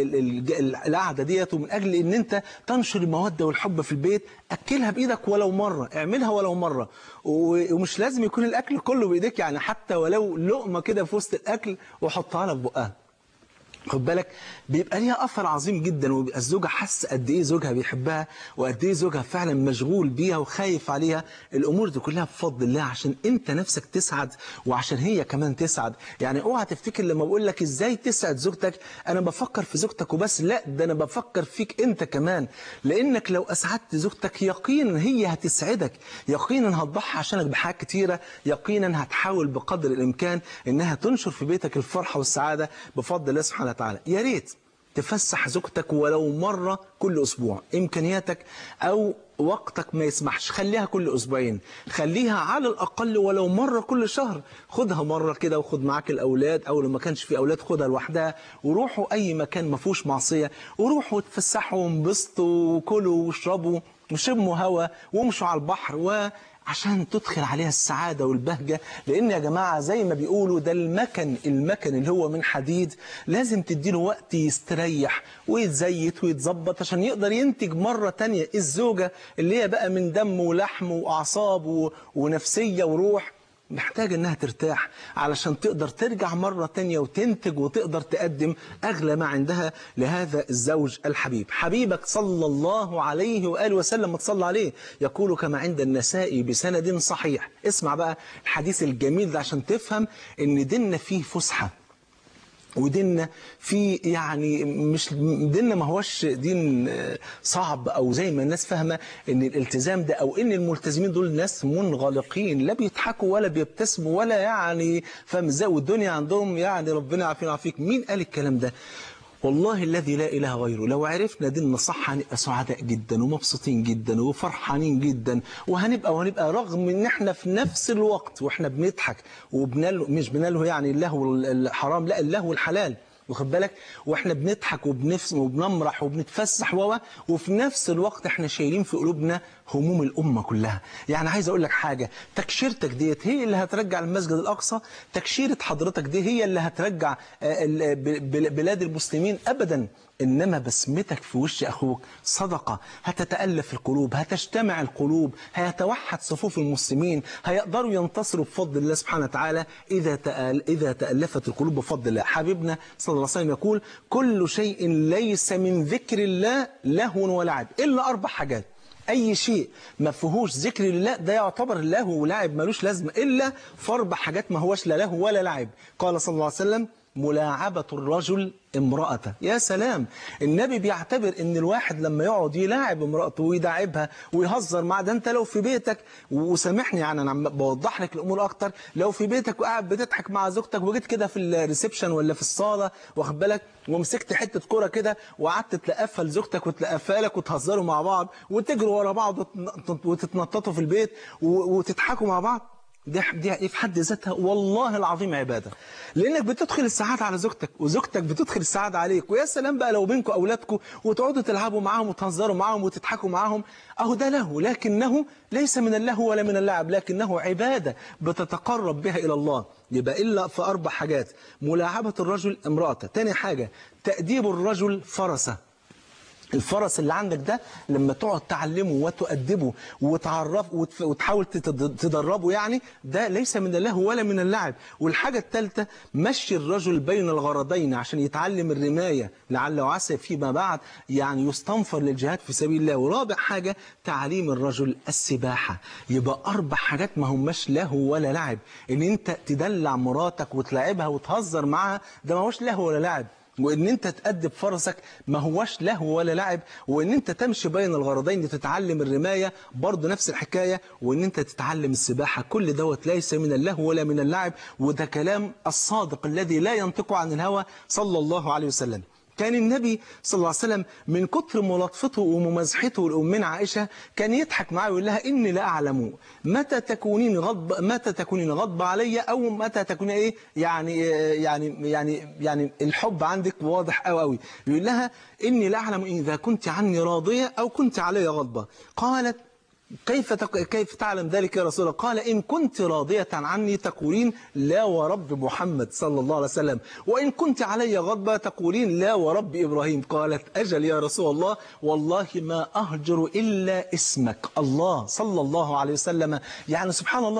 القعدة ديت ومن أجل ان انت تنشر المودة والحب في البيت، أكلها بإيدك ولو مرة، اعملها ولو مرة. ومش لازم يكون الأكل كله بإيديك يعني، حتى ولو لقمة كده في وسط الأكل وحطها لها في بقها. خد بالك بيبقى ليها أثر عظيم جدا، وبيبقى الزوجة حاسة قد إيه زوجها بيحبها وقد إيه زوجها فعلا مشغول بيها وخايف عليها. الأمور دي كلها بفضل الله عشان أنت نفسك تسعد وعشان هي كمان تسعد. يعني اوعى تفتكر لما بقول لك إزاي تسعد زوجتك أنا بفكر في زوجتك وبس، لا ده أنا بفكر فيك أنت كمان، لأنك لو أسعدت زوجتك يقينا هي هتسعدك، يقينا هتضحي عشانك بحاجات كتيرة، يقينا هتحاول بقدر الإمكان إنها تنشر في بيتك الفرحة والسعادة بفضل الله سبحانه وتعالى. يا ريت تفسح زوجتك ولو مرة كل أسبوع، إمكانياتك أو وقتك ما يسمحش خليها كل أسبوعين، خليها على الأقل ولو مرة كل شهر. خدها مرة كده وخد معاك الأولاد، أو لو ما كانش في أولاد خدها لوحدها، وروحوا أي مكان ما فيهوش معصية وروحوا تفسحوا وانبسطوا وكلوا واشربوا وشموا هوا وامشوا على البحر، عشان تدخل عليها السعادة والبهجة. لأن يا جماعة زي ما بيقولوا ده المكن اللي هو من حديد لازم تديله وقت يستريح ويتزيت ويتظبط عشان يقدر ينتج مرة تانية. الزوجة اللي هي بقى من دم ولحم وأعصاب ونفسية وروح محتاجة انها ترتاح علشان تقدر ترجع مرة تانية وتنتج وتقدر تقدم اغلى ما عندها لهذا الزوج الحبيب. حبيبك صلى الله عليه وآله وسلم ما تصلى عليه يقول كما عند النسائي بسند صحيح. اسمع بقى الحديث الجميل ده عشان تفهم ان ديننا فيه فسحة وديننا في يعني مش ديننا ما هوش دين صعب او زي ما الناس فاهمه ان الالتزام ده او ان الملتزمين دول ناس منغلقين لا بيضحكوا ولا بيبتسموا ولا يعني فاهم ازاي، والدنيا عندهم يعني ربنا يعافينا ويعافيك. مين قال الكلام ده؟ والله الذي لا إله غيره. لو عرفنا ديننا صح هنبقى سعداء جدا ومبسوطين جدا وفرحانين جدا، وهنبقى رغم ان احنا في نفس الوقت واحنا بنضحك مش بنلهو يعني اللهو الحرام، لا اللهو الحلال، واخد بالك، واحنا بنضحك وبنمرح وبنتفسح وفي نفس الوقت احنا شايلين في قلوبنا هموم الأمة كلها. يعني عايز أقول لك حاجة، تكشيرتك ديت هي اللي هترجع المسجد الأقصى، تكشيرة حضرتك دي هي اللي هترجع بلاد المسلمين أبدا، إنما بسمتك في وش أخوك صدقة هتتألف القلوب، هتجتمع القلوب، هيتوحد صفوف المسلمين، هيقدروا ينتصروا بفضل الله سبحانه وتعالى إذا تألفت القلوب بفضل الله. حبيبنا صلى الله عليه وسلم يقول كل شيء ليس من ذكر الله لهو ولعب إلا 4 حاجات. أي شيء ما فيهوش ذكر لله ده يعتبر لهو ولعب ملوش لازمة، إلا في 4 حاجات ما هوش لا لهو ولا لعب. قال صلى الله عليه وسلم ملاعبة الرجل امرأته. يا سلام، النبي بيعتبر ان الواحد لما يقعد يلاعب امرأته ويداعبها ويهزر معها، ده انت لو في بيتك وسامحني يعني انا بوضح لك الامور اكتر، لو في بيتك وقاعد بتضحك مع زوجتك وجيت كده في الريسبشن ولا في الصالة واخد بالك ومسكت حتة كرة كده وقعدت تلقفها لزوجتك وتلقفها لك وتهزروا مع بعض وتجروا ورا بعض وتتنططوا في البيت وتضحكوا مع بعض، دي في حد ذاتها والله العظيم عبادة، لأنك بتدخل السعادة على زوجتك وزوجتك بتدخل السعادة عليك. ويا سلام بقى لو بينكم أولادكم وتقعدوا تلعبوا معاهم وتهزروا معاهم وتضحكوا معاهم، أهو ده له، لكنه ليس من اللهو ولا من اللعب، لكنه عبادة بتتقرب بها إلى الله. يبقى إلا في 4 حاجات: ملاعبة الرجل امرأته، تاني حاجة تأديب الرجل فرسه، الفرس اللي عندك ده لما تقعد تعلمه وتؤدبه وتعرف وتحاول تدربه، يعني ده ليس من اللهو ولا من اللعب. والحاجة الثالثة مشي الرجل بين الغرضين عشان يتعلم الرماية لعل وعسى فيما بعد يعني يستنفر للجهاد في سبيل الله. ورابع حاجة تعليم الرجل السباحة. يبقى 4 حاجات ما هماش لهو ولا لعب. ان انت تدلع مراتك وتلعبها وتهزر معها ده ما هوش لهو ولا لعب. وان انت تأدب فرسك ما هوش لهو ولا لعب. وان انت تمشي بين الغرضين تتعلم الرماية برضه نفس الحكاية. وان انت تتعلم السباحة كل دوت ليس من اللهو ولا من اللعب. وده كلام الصادق الذي لا ينطق عن الهوى صلى الله عليه وسلم. كان النبي صلى الله عليه وسلم من كتر ملاطفته وممازحته لأمنا عائشة كان يضحك معها ويقول لها إني لا أعلم متى تكونين غضب علي أو متى تكونين إيه يعني الحب عندك واضح قوي. يقول لها إني لا أعلم إذا كنت عني راضية أو كنت علي غضبة. قالت كيف تعلم ذلك يا رسول الله؟ قال إن كنت راضية عني تقولين لا ورب محمد صلى الله عليه وسلم، وإن كنت علي غضبة تقولين لا ورب إبراهيم. قالت أجل يا رسول الله والله ما أهجر إلا اسمك. الله صلى الله عليه وسلم. يعني سبحان الله،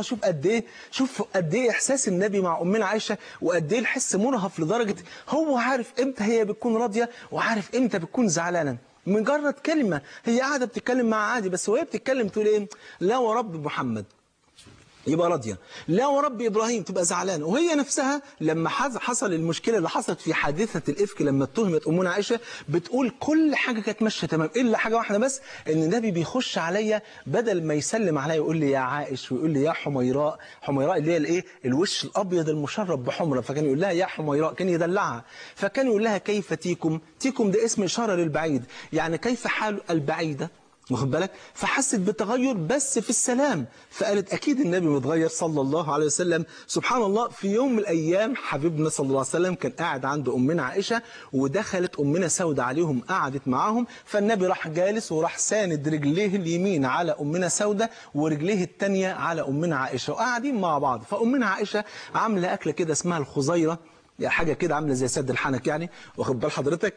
شوف قد إيه إحساس النبي مع أمنا عائشة، وقد إيه الحس مرهف لدرجة هو عارف إمتى هي بتكون راضية وعارف إمتى بتكون زعلانة. مجرد كلمة هي قاعدة بتتكلم مع عادي، بس وهي بتتكلم تقول ايه؟ لا ورب محمد يبقى راضية، لا ورب إبراهيم تبقى زعلانة. وهي نفسها لما حصل المشكلة اللي حصلت في حادثة الإفك لما اتهمت أمنا عائشة بتقول كل حاجة كانت ماشية تمام إلا حاجة واحدة بس، إن النبي بيخش عليا بدل ما يسلم عليا يقول لي يا عائش ويقول لي يا حميراء. حميراء اللي هي الايه؟ الوش الأبيض المشرب بحمرة، فكان يقول لها يا حميراء، كان يدلعها. فكان يقول لها كيف تيكم؟ تيكم ده اسم إشارة للبعيد، يعني كيف حال البعيدة؟ واخد بالك؟ فحست بتغير بس في السلام، فقالت أكيد النبي متغير صلى الله عليه وسلم. سبحان الله، في يوم من الأيام حبيبنا صلى الله عليه وسلم كان قاعد عند أمنا عائشة، ودخلت أمنا سودة عليهم قعدت معاهم، فالنبي راح جالس وراح ساند رجليه اليمين على أمنا سودة ورجليه التانية على أمنا عائشة، وقاعدين مع بعض. فأمنا عائشة عاملة أكلة كده اسمها الخزيرة، حاجة كده عاملة زي سد الحنك يعني، واخد بال حضرتك؟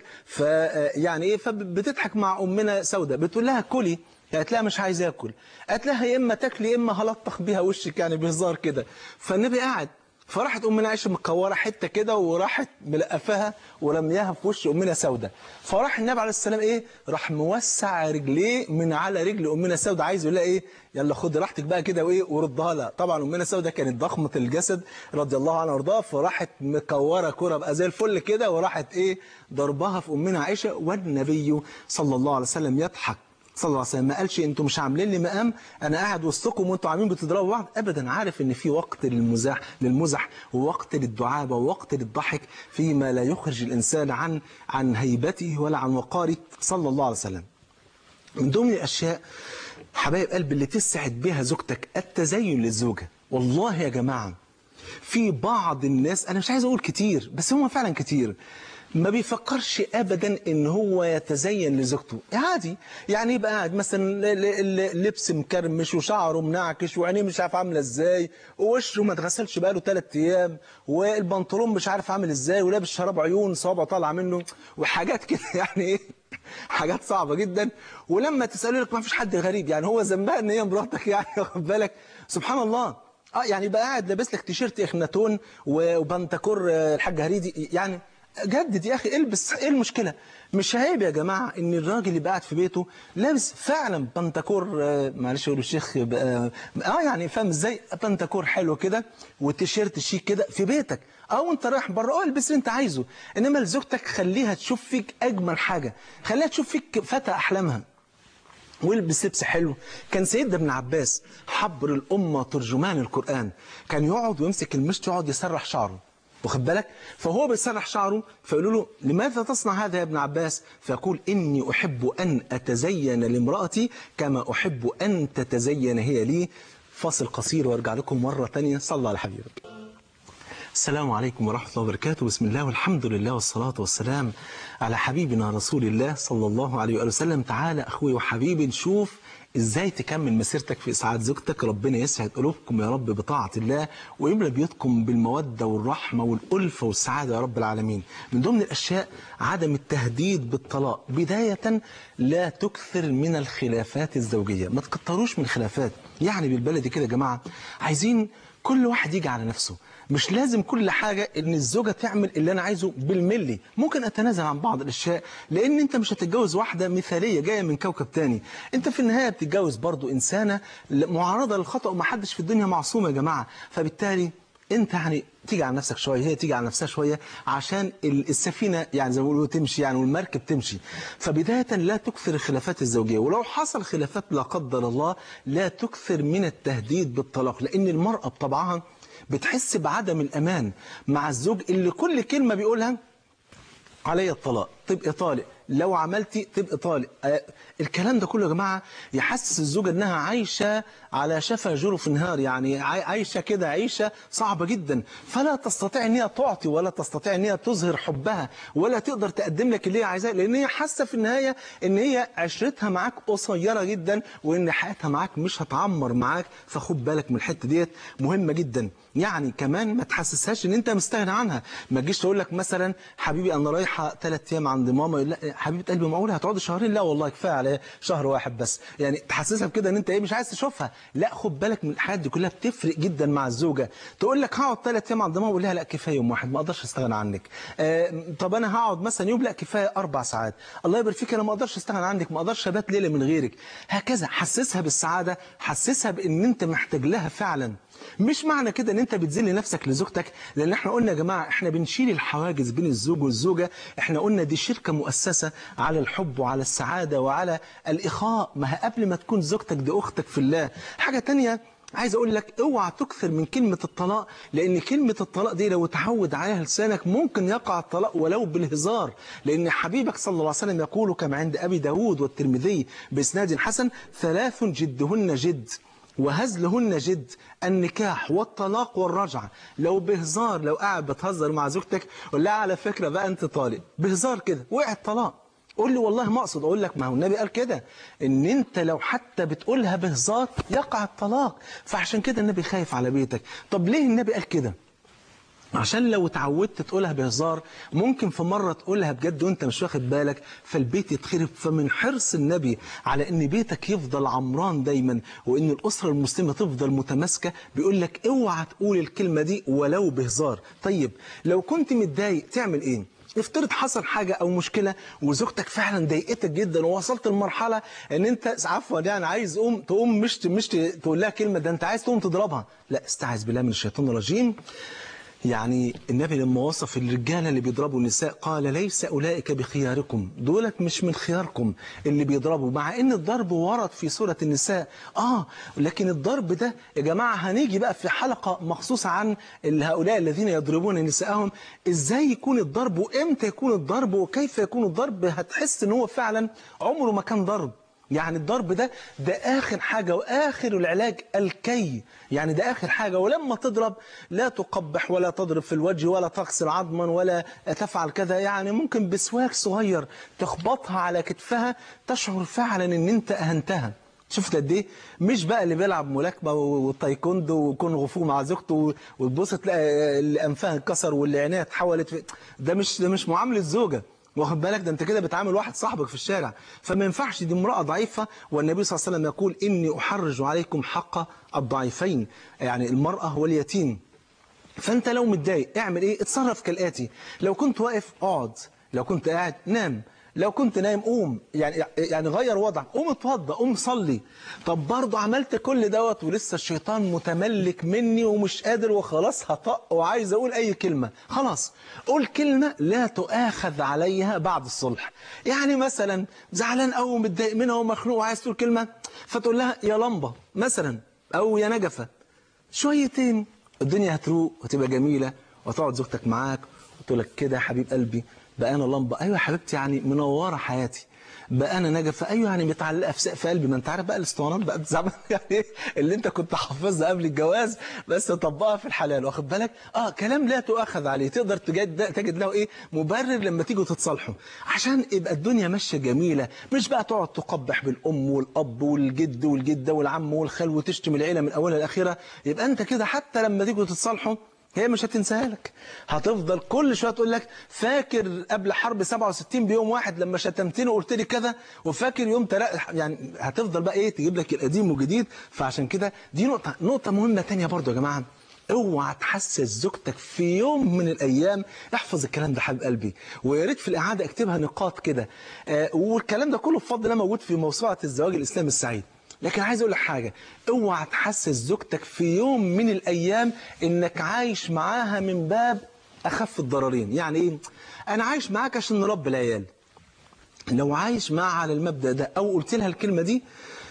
فيعني ايه، فبتضحك مع أمنا سودة بتقول لها كلي، قالت لها مش عايز اكل، قالت لها يا اما تاكلي يا اما هلطخ بيها وشك، يعني بهزار كده. فالنبي قاعد، فراحت أمنا عائشة مكورة حتة كده وراحت ملقفاها ورمياها في وش أمنا سودة. فراح النبي عليه السلام إيه؟ راح موسع رجليه من على رجل أمنا سودة، عايز يقول لها إيه؟ يلا خد راحتك بقى كده وإيه وردها لها. طبعا أمنا سودة كانت ضخمة الجسد رضي الله عنها وارضاها، فراحت مكورة كرة بقى زي الفل كده وراحت إيه؟ ضربها في أمنا عائشة. والنبي صلى الله عليه وسلم يضحك صلى الله عليه وسلم، ما قالش انتوا مش عاملين لي مقام، انا قاعد وسطكم وانتوا عاملين بتضربوا بعض، ابدا. عارف ان في وقت للمزح ووقت للدعابه ووقت للضحك فيما لا يخرج الانسان عن هيبته ولا عن وقاره صلى الله عليه وسلم. من ضمن الاشياء حبايب قلبي اللي تسعد بها زوجتك التزين للزوجه. والله يا جماعه في بعض الناس، انا مش عايز اقول كتير بس هم فعلا كتير، ما بيفكرش ابدا ان هو يتزين لزوجته. عادي يعني يبقى قاعد مثلا لبس مكرمش وشعره منعكش وعينيه مش عارف عامله ازاي ووشه ما اتغسلش بقاله 3 ايام والبنطلون مش عارف عامل ازاي ولابس شراب عيون صوابعه طالعه منه وحاجات كده، يعني ايه، حاجات صعبه جدا. ولما تساله لك ما فيش حد غريب، يعني هو ذنبها ان هي مراتك، يعني واخد بالك؟ سبحان الله. يعني يبقى قاعد لابس لك تيشيرت اخناتون وبنتكور الحاج هريدي، يعني جدد يا أخي، البس، إيه المشكلة؟ مش عيب يا جماعة إن الراجل اللي قاعد في بيته لابس فعلا بنتكور، معلش يقولوا الشيخ يعني فاهم إزاي، بنتكور حلو كده والتيشيرت شيك كده في بيتك، أو أنت رايح بره البس اللي أنت عايزه. إنما لزوجتك خليها تشوف فيك أجمل حاجة، خليها تشوف فيك فتى أحلامها والبس لبس حلو. كان سيدنا ابن عباس حبر الأمة ترجمان القرآن، كان يقعد ويمسك المشط يقعد يسرح شعره، واخد بالك؟ فهو بيسرح شعره فيقولوا له لماذا تصنع هذا يا ابن عباس؟ فيقول إني أحب أن أتزين لامرأتي كما أحب أن تتزين هي لي. فاصل قصير وارجع لكم مرة تانية. صلى على حبيبك. السلام عليكم ورحمة الله وبركاته. بسم الله والحمد لله والصلاة والسلام على حبيبنا رسول الله صلى الله عليه وآله وسلم. تعالى أخوي وحبيبي نشوف ازاي تكمل مسيرتك في اسعاد زوجتك. ربنا يسعد قلوبكم يا رب بطاعه الله، ويملى بيوتكم بالموده والرحمه والالفه والسعاده يا رب العالمين. من ضمن الاشياء عدم التهديد بالطلاق. بدايه لا تكثر من الخلافات الزوجيه، ما تكتروش من الخلافات. يعني بالبلدي كده يا جماعه، عايزين كل واحد يجي على نفسه. مش لازم كل حاجة ان الزوجة تعمل اللي انا عايزه بالملي، ممكن اتنازل عن بعض الاشياء، لان انت مش هتتجوز واحدة مثالية جاية من كوكب تاني. انت في النهاية بتتجوز برضو انسانة معرضة للخطأ، ومحدش في الدنيا معصوم يا جماعة. فبالتالي انت يعني تيجي على نفسك شويه، هي تيجي على نفسها شويه، عشان السفينه يعني زي ما بيقولوا تمشي يعني، والمركب تمشي. فبدايه لا تكثر الخلافات الزوجيه، ولو حصل خلافات لا قدر الله لا تكثر من التهديد بالطلاق، لان المراه بطبعها بتحس بعدم الامان مع الزوج اللي كل كلمه بيقولها علي الطلاق، تبقى طالق، لو عملتي تبقى طالق. الكلام ده كله يا جماعه يحسس الزوجه انها عايشه على شفا جرف نهار، يعني عايشه كده عيشه صعبه جدا، فلا تستطيع ان هي تعطي، ولا تستطيع ان هي تظهر حبها، ولا تقدر تقدم لك اللي هي عايزاه، لان هي حاسه في النهايه ان هي عشرتها معاك قصيره جدا، وان حياتها معاك مش هتعمر معاك. فخد بالك من الحته ديت، مهمه جدا. يعني كمان ما تحسسهاش ان انت مستغني عنها. ما تجيش تقول لك مثلا حبيبي انا رايحه 3 ايام عند ماما، لا حبيبه قلبي معقول هتقعدي شهرين؟ لا والله كفايه على شهر واحد بس. يعني تحسسها بكده ان انت ايه، مش عايز تشوفها. لا خد بالك من الحاجات دي كلها، بتفرق جدا مع الزوجه. تقول لك هقعد 3 ايام عند ماما، قول لها لا كفايه يوم واحد، ما اقدرش استغنى عنك. طب انا هقعد مثلا يوم، لا كفايه 4 ساعات. الله يبارك فيك، انا ما اقدرش استغنى عنك، ما اقدرش ابات ليله من غيرك. هكذا حسسها بالسعاده، حسسها بان انت محتاج لها فعلا. مش معنى كده ان انت بتذل نفسك لزوجتك، لان احنا قلنا يا جماعه احنا بنشيل الحواجز بين الزوج والزوجه. احنا قلنا دي شركه مؤسسه على الحب وعلى السعاده وعلى الاخاء. ما هي قبل ما تكون زوجتك دي اختك في الله. حاجه تانية عايز اقول لك، اوعى تكثر من كلمه الطلاق، لان كلمه الطلاق دي لو تعود عليها لسانك ممكن يقع الطلاق ولو بالهزار. لان حبيبك صلى الله عليه وسلم يقول كما عند ابي داود والترمذي باسناد حسن: 3 جدهن جد وهزلهن جد، النكاح والطلاق والرجعة. لو بهزار، لو قاعد بتهزر مع زوجتك قول لها على فكرة بقى انت طالق، بهزار كده وقع الطلاق، قول لي والله ما اقصد. اقول لك ما هو النبي قال كده، ان انت لو حتى بتقولها بهزار يقع الطلاق. فعشان كده النبي خايف على بيتك. طب ليه النبي قال كده؟ عشان لو اتعودت تقولها بهزار ممكن في مرة تقولها بجد وانت مش واخد بالك فالبيت يتخرب. فمن حرص النبي على ان بيتك يفضل عمران دايما، وان الأسرة المسلمة تفضل متماسكة، بيقول لك اوعى تقول الكلمة دي ولو بهزار. طيب لو كنت متضايق تعمل ايه؟ افترض حصل حاجة أو مشكلة وزوجتك فعلا ضايقتك جدا، ووصلت لمرحلة ان انت عفوا يعني عايز تقوم مش تقول لها كلمة، ده انت عايز تقوم تضربها. لا، استعذ بالله من الشيطان الرجيم. يعني النبي لما وصف الرجالة اللي بيضربوا النساء قال: ليس أولئك بخياركم، دولت مش من خياركم اللي بيضربوا. مع ان الضرب ورد في سورة النساء لكن الضرب ده يا جماعة هنيجي بقى في حلقة مخصوصة عن هؤلاء الذين يضربون نساءهم، ازاي يكون الضرب وامتى يكون الضرب وكيف يكون الضرب. هتحس ان هو فعلا عمره ما كان ضرب. يعني الضرب ده آخر حاجة وآخر العلاج الكي، يعني ده آخر حاجة. ولما تضرب لا تقبح ولا تضرب في الوجه ولا تغسل عظما ولا تفعل كذا، يعني ممكن بسواك صغير تخبطها على كتفها تشعر فعلا ان انت أهنتها. شفت قد ايه؟ مش بقى اللي بيلعب ملاكمه والتايكوندو وكونغ فو مع زوجته وتبص تلاقي اللي انفها اتكسر واللي عينيها اتحولت ده مش معامله زوجه، واخد بالك؟ ده انت كده بتعامل واحد صاحبك في الشارع. فما ينفعش، دي امرأة ضعيفة. والنبي صلى الله عليه وسلم يقول: إني أحرج عليكم حق الضعيفين، يعني المرأة واليتيم. فانت لو متضايق اعمل ايه؟ اتصرف كالآتي: لو كنت واقف اقعد، لو كنت قاعد نام، لو كنت نايم قوم، يعني غير وضعك، قوم اتوضى، قوم صلي. طب برضه عملت كل دوت ولسه الشيطان متملك مني ومش قادر وخلاص هطق وعايز اقول اي كلمة، خلاص قول كلمة لا تؤاخذ عليها بعد الصلح. يعني مثلا زعلان او متضايق منها ومخنوق وعايز تقول كلمة، فتقول لها يا لمبة مثلا او يا نجفة، شويتين الدنيا هتروق وتبقى جميلة، وتقعد زوجتك معاك وتقول لك كده: يا حبيب قلبي بقى انا لمبه. ايوه يا حبيبتي، يعني منوره حياتي. بقى انا نجف. ايوه يعني متعلقه في سقف قلبي. ما انت عارف بقى الاسطوانات بقى بتزعل يعني اللي انت كنت حافظها قبل الجواز بس تطبقها في الحلال، واخد بالك؟ كلام لا تؤاخذ عليه، تقدر تجد له ايه مبرر لما تيجوا تتصالحوا، عشان يبقى الدنيا ماشيه جميله. مش بقى تقعد تقبح بالام والاب والجد والجده والعم والخال وتشتم العيله من اولها لاخرها. يبقى انت كده حتى لما تيجوا تتصالحوا هي مش هتنساها لك، هتفضل كل شويه تقول لك فاكر قبل حرب 67 بيوم واحد لما شتمتني وقلت لي كذا، وفاكر يوم يعني هتفضل بقى ايه تجيب لك القديم والجديد. فعشان كده دي نقطه مهمه ثانيه برضو يا جماعه. اوعى تحسس زوجتك في يوم من الايام. احفظ الكلام ده حبيب قلبي، ويا ريت في الاعاده اكتبها نقاط كده. والكلام ده كله بفضل الله موجود في موسوعه الزواج الاسلامي السعيد. لكن عايز اقول لك حاجه، اوعى تحسس زوجتك في يوم من الايام انك عايش معاها من باب اخف الضررين. يعني ايه؟ انا عايش معاك عشان نربي العيال. لو عايش معاها على المبدا ده او قلت لها الكلمه دي،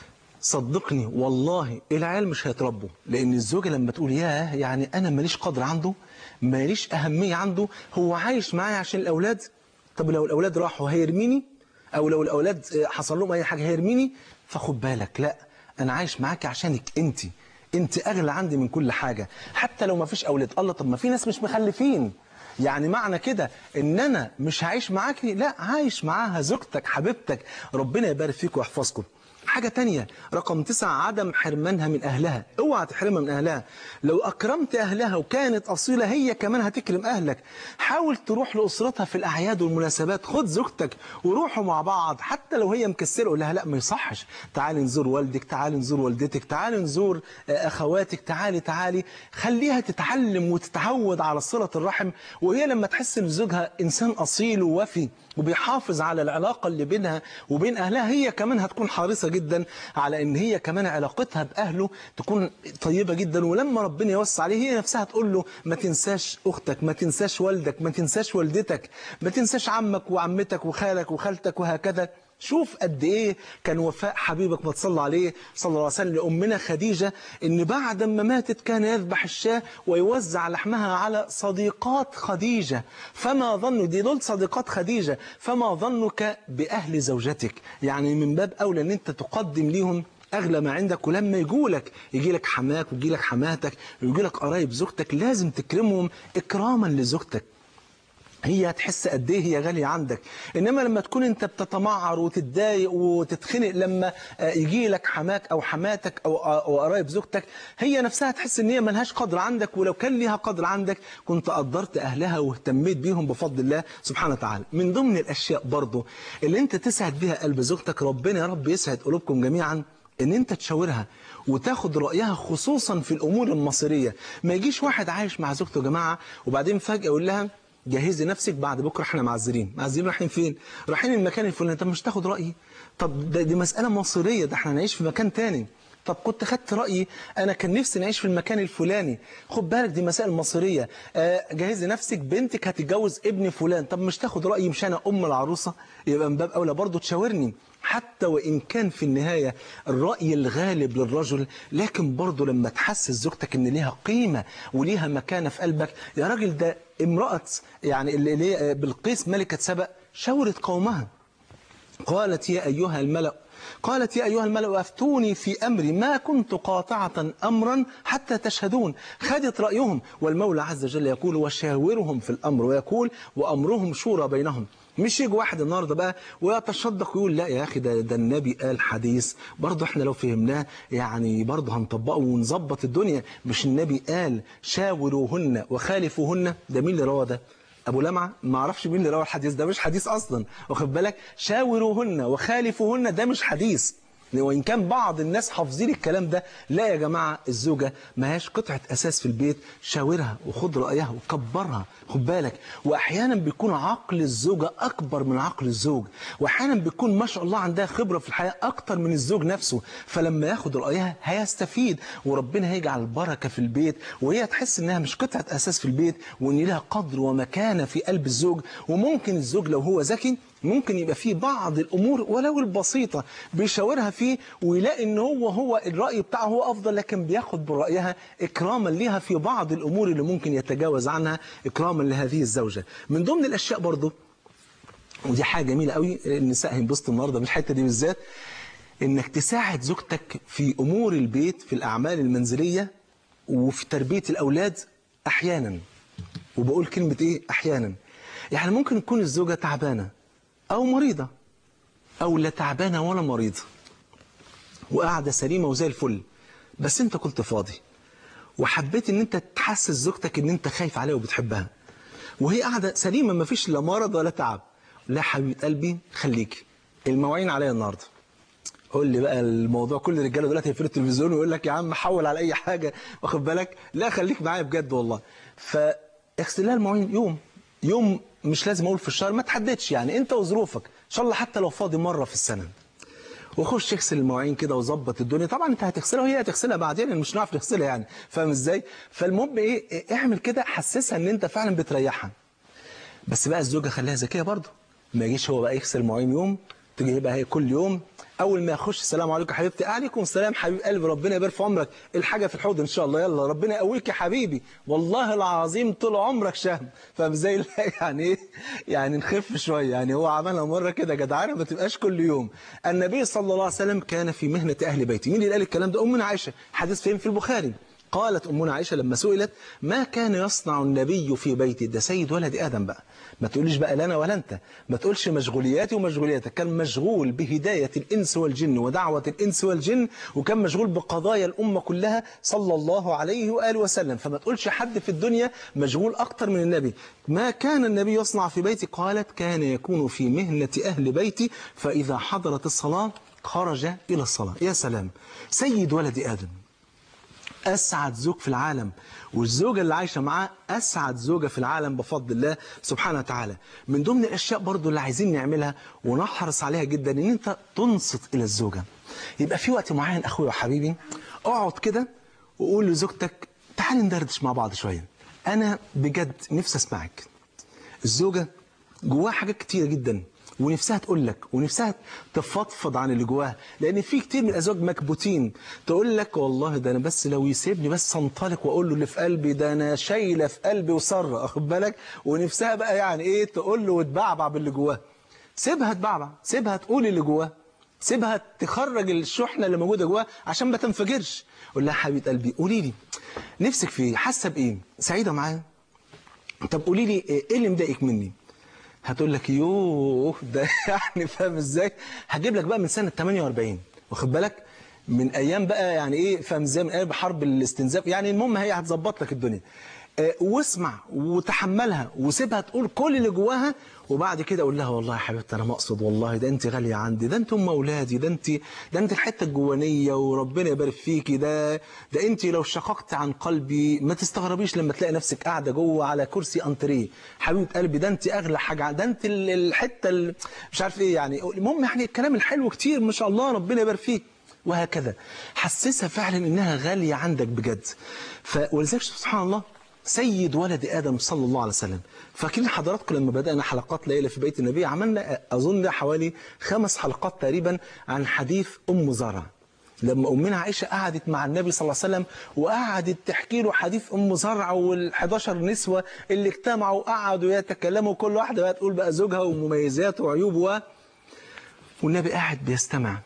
صدقني والله العيال مش هيتربوا. لان الزوجه لما تقول ياه يعني انا ماليش قدر عنده، ماليش اهميه عنده، هو عايش معايا عشان الاولاد. طب لو الاولاد راحوا هيرميني، او لو الاولاد حصل لهم اي حاجه هيرميني. فخد بالك، لا انا عايش معاك عشانك انت اغلى عندي من كل حاجه. حتى لو ما فيش اولاد. الله، طب ما في ناس مش مخلفين، يعني معنى كده ان انا مش هعيش معاكي؟ لا، عايش معاها زوجتك حبيبتك. ربنا يبارك فيكم ويحفظكم. حاجة تانية رقم 9، عدم حرمانها من أهلها. اوعى تحرمها من أهلها. لو أكرمت أهلها وكانت أصيلة هي كمان هتكرم أهلك. حاول تروح لأسرتها في الأعياد والمناسبات. خد زوجتك وروحوا مع بعض، حتى لو هي مكسلة قول لها لا ما يصحش، تعالي نزور والدك، تعالي نزور والدتك، تعالي نزور أخواتك، تعالي. خليها تتعلم وتتعود على صلة الرحم. وهي لما تحس إن زوجها إنسان أصيل ووفي وبيحافظ على العلاقة اللي بينها وبين أهلها، هي كمان هتكون حريصة جدا على ان هي كمان علاقتها باهله تكون طيبه جدا. ولما ربنا يوسع عليه هي نفسها تقول له ما تنساش اختك، ما تنساش والدك، ما تنساش والدتك، ما تنساش عمك وعمتك وخالك وخالتك وهكذا. شوف قد ايه كان وفاء حبيبك ما تصلى عليه صلى الله عليه وسلم لأمنا خديجة، ان بعد ما ماتت كان يذبح الشاة ويوزع لحمها على صديقات خديجة. فما ظنوا دول صديقات خديجة، فما ظنك بأهل زوجتك؟ يعني من باب أولى ان انت تقدم ليهم أغلى ما عندك. ولما يجي لك حماك ويجي لك حماتك ويجي لك قرايب زوجتك، لازم تكرمهم إكراما لزوجتك. هي هتحس قد ايه هي غاليه عندك. انما لما تكون انت بتتمعر وتتضايق وتتخنق لما يجي لك حماك او حماتك او قرايب زوجتك، هي نفسها تحس ان هي ملهاش قدر عندك. ولو كان ليها قدر عندك كنت قدرت اهلها واهتميت بيهم بفضل الله سبحانه وتعالى. من ضمن الاشياء برضو اللي انت تسعد بها قلب زوجتك، ربنا يا رب يسعد قلوبكم جميعا، ان انت تشاورها وتاخد رأيها خصوصا في الامور المصيريه. ما يجيش واحد عايش مع زوجته يا جماعه وبعدين فجأة يقول لها جهزي نفسك بعد بكره احنا معذرين رايحين فين؟ رايحين المكان الفلاني. طب مش تاخد رايي؟ طب دي مساله مصيريه، ده احنا نعيش في مكان تاني. طب كنت خدت رايي، انا كان نفسي نعيش في المكان الفلاني. خد بالك دي مسائل مصيريه. جهزي نفسك، بنتك هتتجوز ابن فلان. طب مش تاخد رايي؟ مش انا ام العروسه؟ يبقى من باب اولى برضه تشاورني، حتى وإن كان في النهاية الرأي الغالب للرجل. لكن برضه لما تحسس زوجتك إن ليها قيمة وليها مكانة في قلبك. يا راجل ده امرأة يعني اللي هي بلقيس ملكة سبأ شاورت قومها، قالت يا أيها الملأ أفتوني في أمري ما كنت قاطعة أمرا حتى تشهدون. خدت رأيهم. والمولى عز وجل يقول وشاورهم في الأمر، ويقول وأمرهم شورى بينهم. مش يجي واحد النهارده بقى ويتشدق ويقول لا يا اخي ده النبي قال حديث برضه احنا لو فهمناه يعني برضه هنطبقه ونظبط الدنيا. مش النبي قال شاوروهن وخالفوهن؟ ده مين اللي روى ده؟ ابو لمعه؟ ما اعرفش مين اللي روى الحديث ده، مش حديث اصلا، واخد بالك؟ شاوروهن وخالفوهن ده مش حديث. وإن كان بعض الناس حافظين الكلام ده، لا يا جماعة، الزوجة ما هيش قطعة أساس في البيت. شاورها وخد رأيها وكبرها، خد بالك. وأحيانا بيكون عقل الزوجة أكبر من عقل الزوج، وأحيانا بيكون ما شاء الله عندها خبرة في الحياة أكتر من الزوج نفسه. فلما ياخد رأيها هيستفيد، وربنا هيجعل بركة في البيت، وهي تحس إنها مش قطعة أساس في البيت، وإن لها قدر ومكانة في قلب الزوج. وممكن الزوج لو هو ذكي ممكن يبقى فيه بعض الأمور ولو البسيطة بيشاورها فيه ويلاقي إن هو الرأي بتاعه هو أفضل، لكن بياخد برأيها إكراما ليها في بعض الأمور اللي ممكن يتجاوز عنها إكراما لهذه الزوجة. من ضمن الأشياء برضو ودي حاجة جميلة قوي، النساء هينبسطوا النهارده من الحتة دي بالذات، انك تساعد زوجتك في امور البيت، في الاعمال المنزلية وفي تربية الاولاد احيانا. وبقول كلمة ايه احيانا؟ يعني ممكن تكون الزوجة تعبانة او مريضة، او لا تعبانة ولا مريضة وقاعدة سليمة وزي الفل، بس انت كنت فاضي وحبيت ان انت تحسس زوجتك ان انت خايف عليها وبتحبها، وهي قاعدة سليمة ما فيش لا مرض ولا تعب. لا حبيبة قلبي خليكي، المواعين عليا النهارده. قول لي بقى الموضوع، كل الرجاله دلوقتي هيقفلوا التلفزيون ويقول لك يا عم حول على اي حاجه، واخد بالك؟ لا خليك معايا بجد والله. فاغسل لها المواعين يوم مش لازم اقول في الشهر، ما تحددش، يعني انت وظروفك، ان شاء الله حتى لو فاضي مره في السنه. وخش اغسل المواعين كده وظبط الدنيا. طبعا انت هتغسلها وهي هتغسلها بعدين، مش هنعرف نغسلها يعني، فاهم ازاي؟ فالمهم ايه، اعمل كده، حسسها ان انت فعلا بتريحها. بس بقى الزوجه خليها ذكيه برضه، ما يجيش هو بقى يغسل مواعين يوم، تيجي يبقى هي كل يوم اول ما يخش السلام عليكم حبيبتي، عليكم السلام حبيب قلبي، ربنا يبارك في عمرك، الحاجه في الحوض ان شاء الله، يلا ربنا يقويك يا حبيبي، والله العظيم طول عمرك شهم. فاهم ازاي؟ يعني ايه؟ يعني نخف شويه، يعني هو عملها مره كده جدعانه، ما تبقاش كل يوم. النبي صلى الله عليه وسلم كان في مهنه اهل بيته. مين اللي قال الكلام ده؟ امنا عائشه، حديث فين في البخاري. قالت أمنا عائشة لما سئلت ما كان يصنع النبي في بيته، ده سيد ولد آدم بقى، ما تقوليش بقى لنا ولا أنت، ما تقولش مشغولياتي ومشغولياتك، كان مشغول بهداية الإنس والجن ودعوة الإنس والجن، وكان مشغول بقضايا الأمة كلها صلى الله عليه وآله وسلم. فما تقولش حد في الدنيا مشغول أكتر من النبي. ما كان النبي يصنع في بيته؟ قالت كان يكون في مهنة أهل بيتي، فإذا حضرت الصلاة خرج إلى الصلاة. يا سلام، سيد ولد آدم، أسعد زوج في العالم، والزوجة اللي عايشة معاه أسعد زوجة في العالم بفضل الله سبحانه وتعالى. من ضمن الأشياء برضو اللي عايزين نعملها ونحرص عليها جدا إن أنت تنصت إلى الزوجة. يبقى في وقت معين أخوي وحبيبي اقعد كده وقول لزوجتك تعالي ندردش مع بعض شوية، أنا بجد نفسي أسمعك. الزوجة جواها حاجات كتيرة جدا ونفسها تقول لك، ونفسها تفضفض عن اللي جواها، لان في كتير من الازواج مكبوتين، تقول لك والله ده انا بس لو يسيبني بس انطلق واقول له اللي في قلبي، ده انا شايله في قلبي وسره، واخد بالك؟ ونفسها بقى يعني ايه تقول له وتبعبع باللي جواها. سيبها تبعبع، سيبها تقول اللي جواها، سيبها تخرج الشحنه اللي موجوده جواها عشان ما تنفجرش. قول لها حبيبه قلبي قولي لي نفسك في ايه، حاسه بايه، سعيده معايا؟ طب قولي لي ايه اللي مضايقك مني؟ هتقول لك يوه ده يعني فاهم ازاي؟ هجيب لك بقى من سنة 48، واخد بالك؟ من ايام بقى يعني ايه، فاهم ازاي؟ من ايام حرب الاستنزاف يعني. المهم هي هتظبط لك الدنيا. واسمع وتحملها وسيبها تقول كل اللي جواها، وبعد كده اقول لها والله يا حبيبتي انا مقصد، والله ده انت غاليه عندي، ده انت ام اولادي، ده انت الحته الجوانيه، وربنا يبارك فيكي، ده انت لو شققت عن قلبي ما تستغربيش لما تلاقي نفسك قاعده جوه على كرسي انتريه، حبيبه قلبي ده انت اغلى حاجه، ده انت الحته مش عارف ايه يعني. المهم يعني الكلام الحلو كتير ما شاء الله ربنا يبارك فيك، وهكذا حسسها فعلا انها غاليه عندك بجد. ولذلك سبحان الله سيد ولد آدم صلى الله عليه وسلم. فاكرين حضراتكم لما بدأنا حلقات ليلة في بيت النبي عملنا أظن حوالي 5 حلقات تقريبا عن حديث أم زرع، لما أمنا عائشة قعدت مع النبي صلى الله عليه وسلم وقعدت تحكي له حديث أم زرع وال11 نسوة اللي اجتمعوا وقعدوا يتكلموا كل واحدة بقى تقول بقى زوجها ومميزاته وعيوبه، والنبي قاعد بيستمع،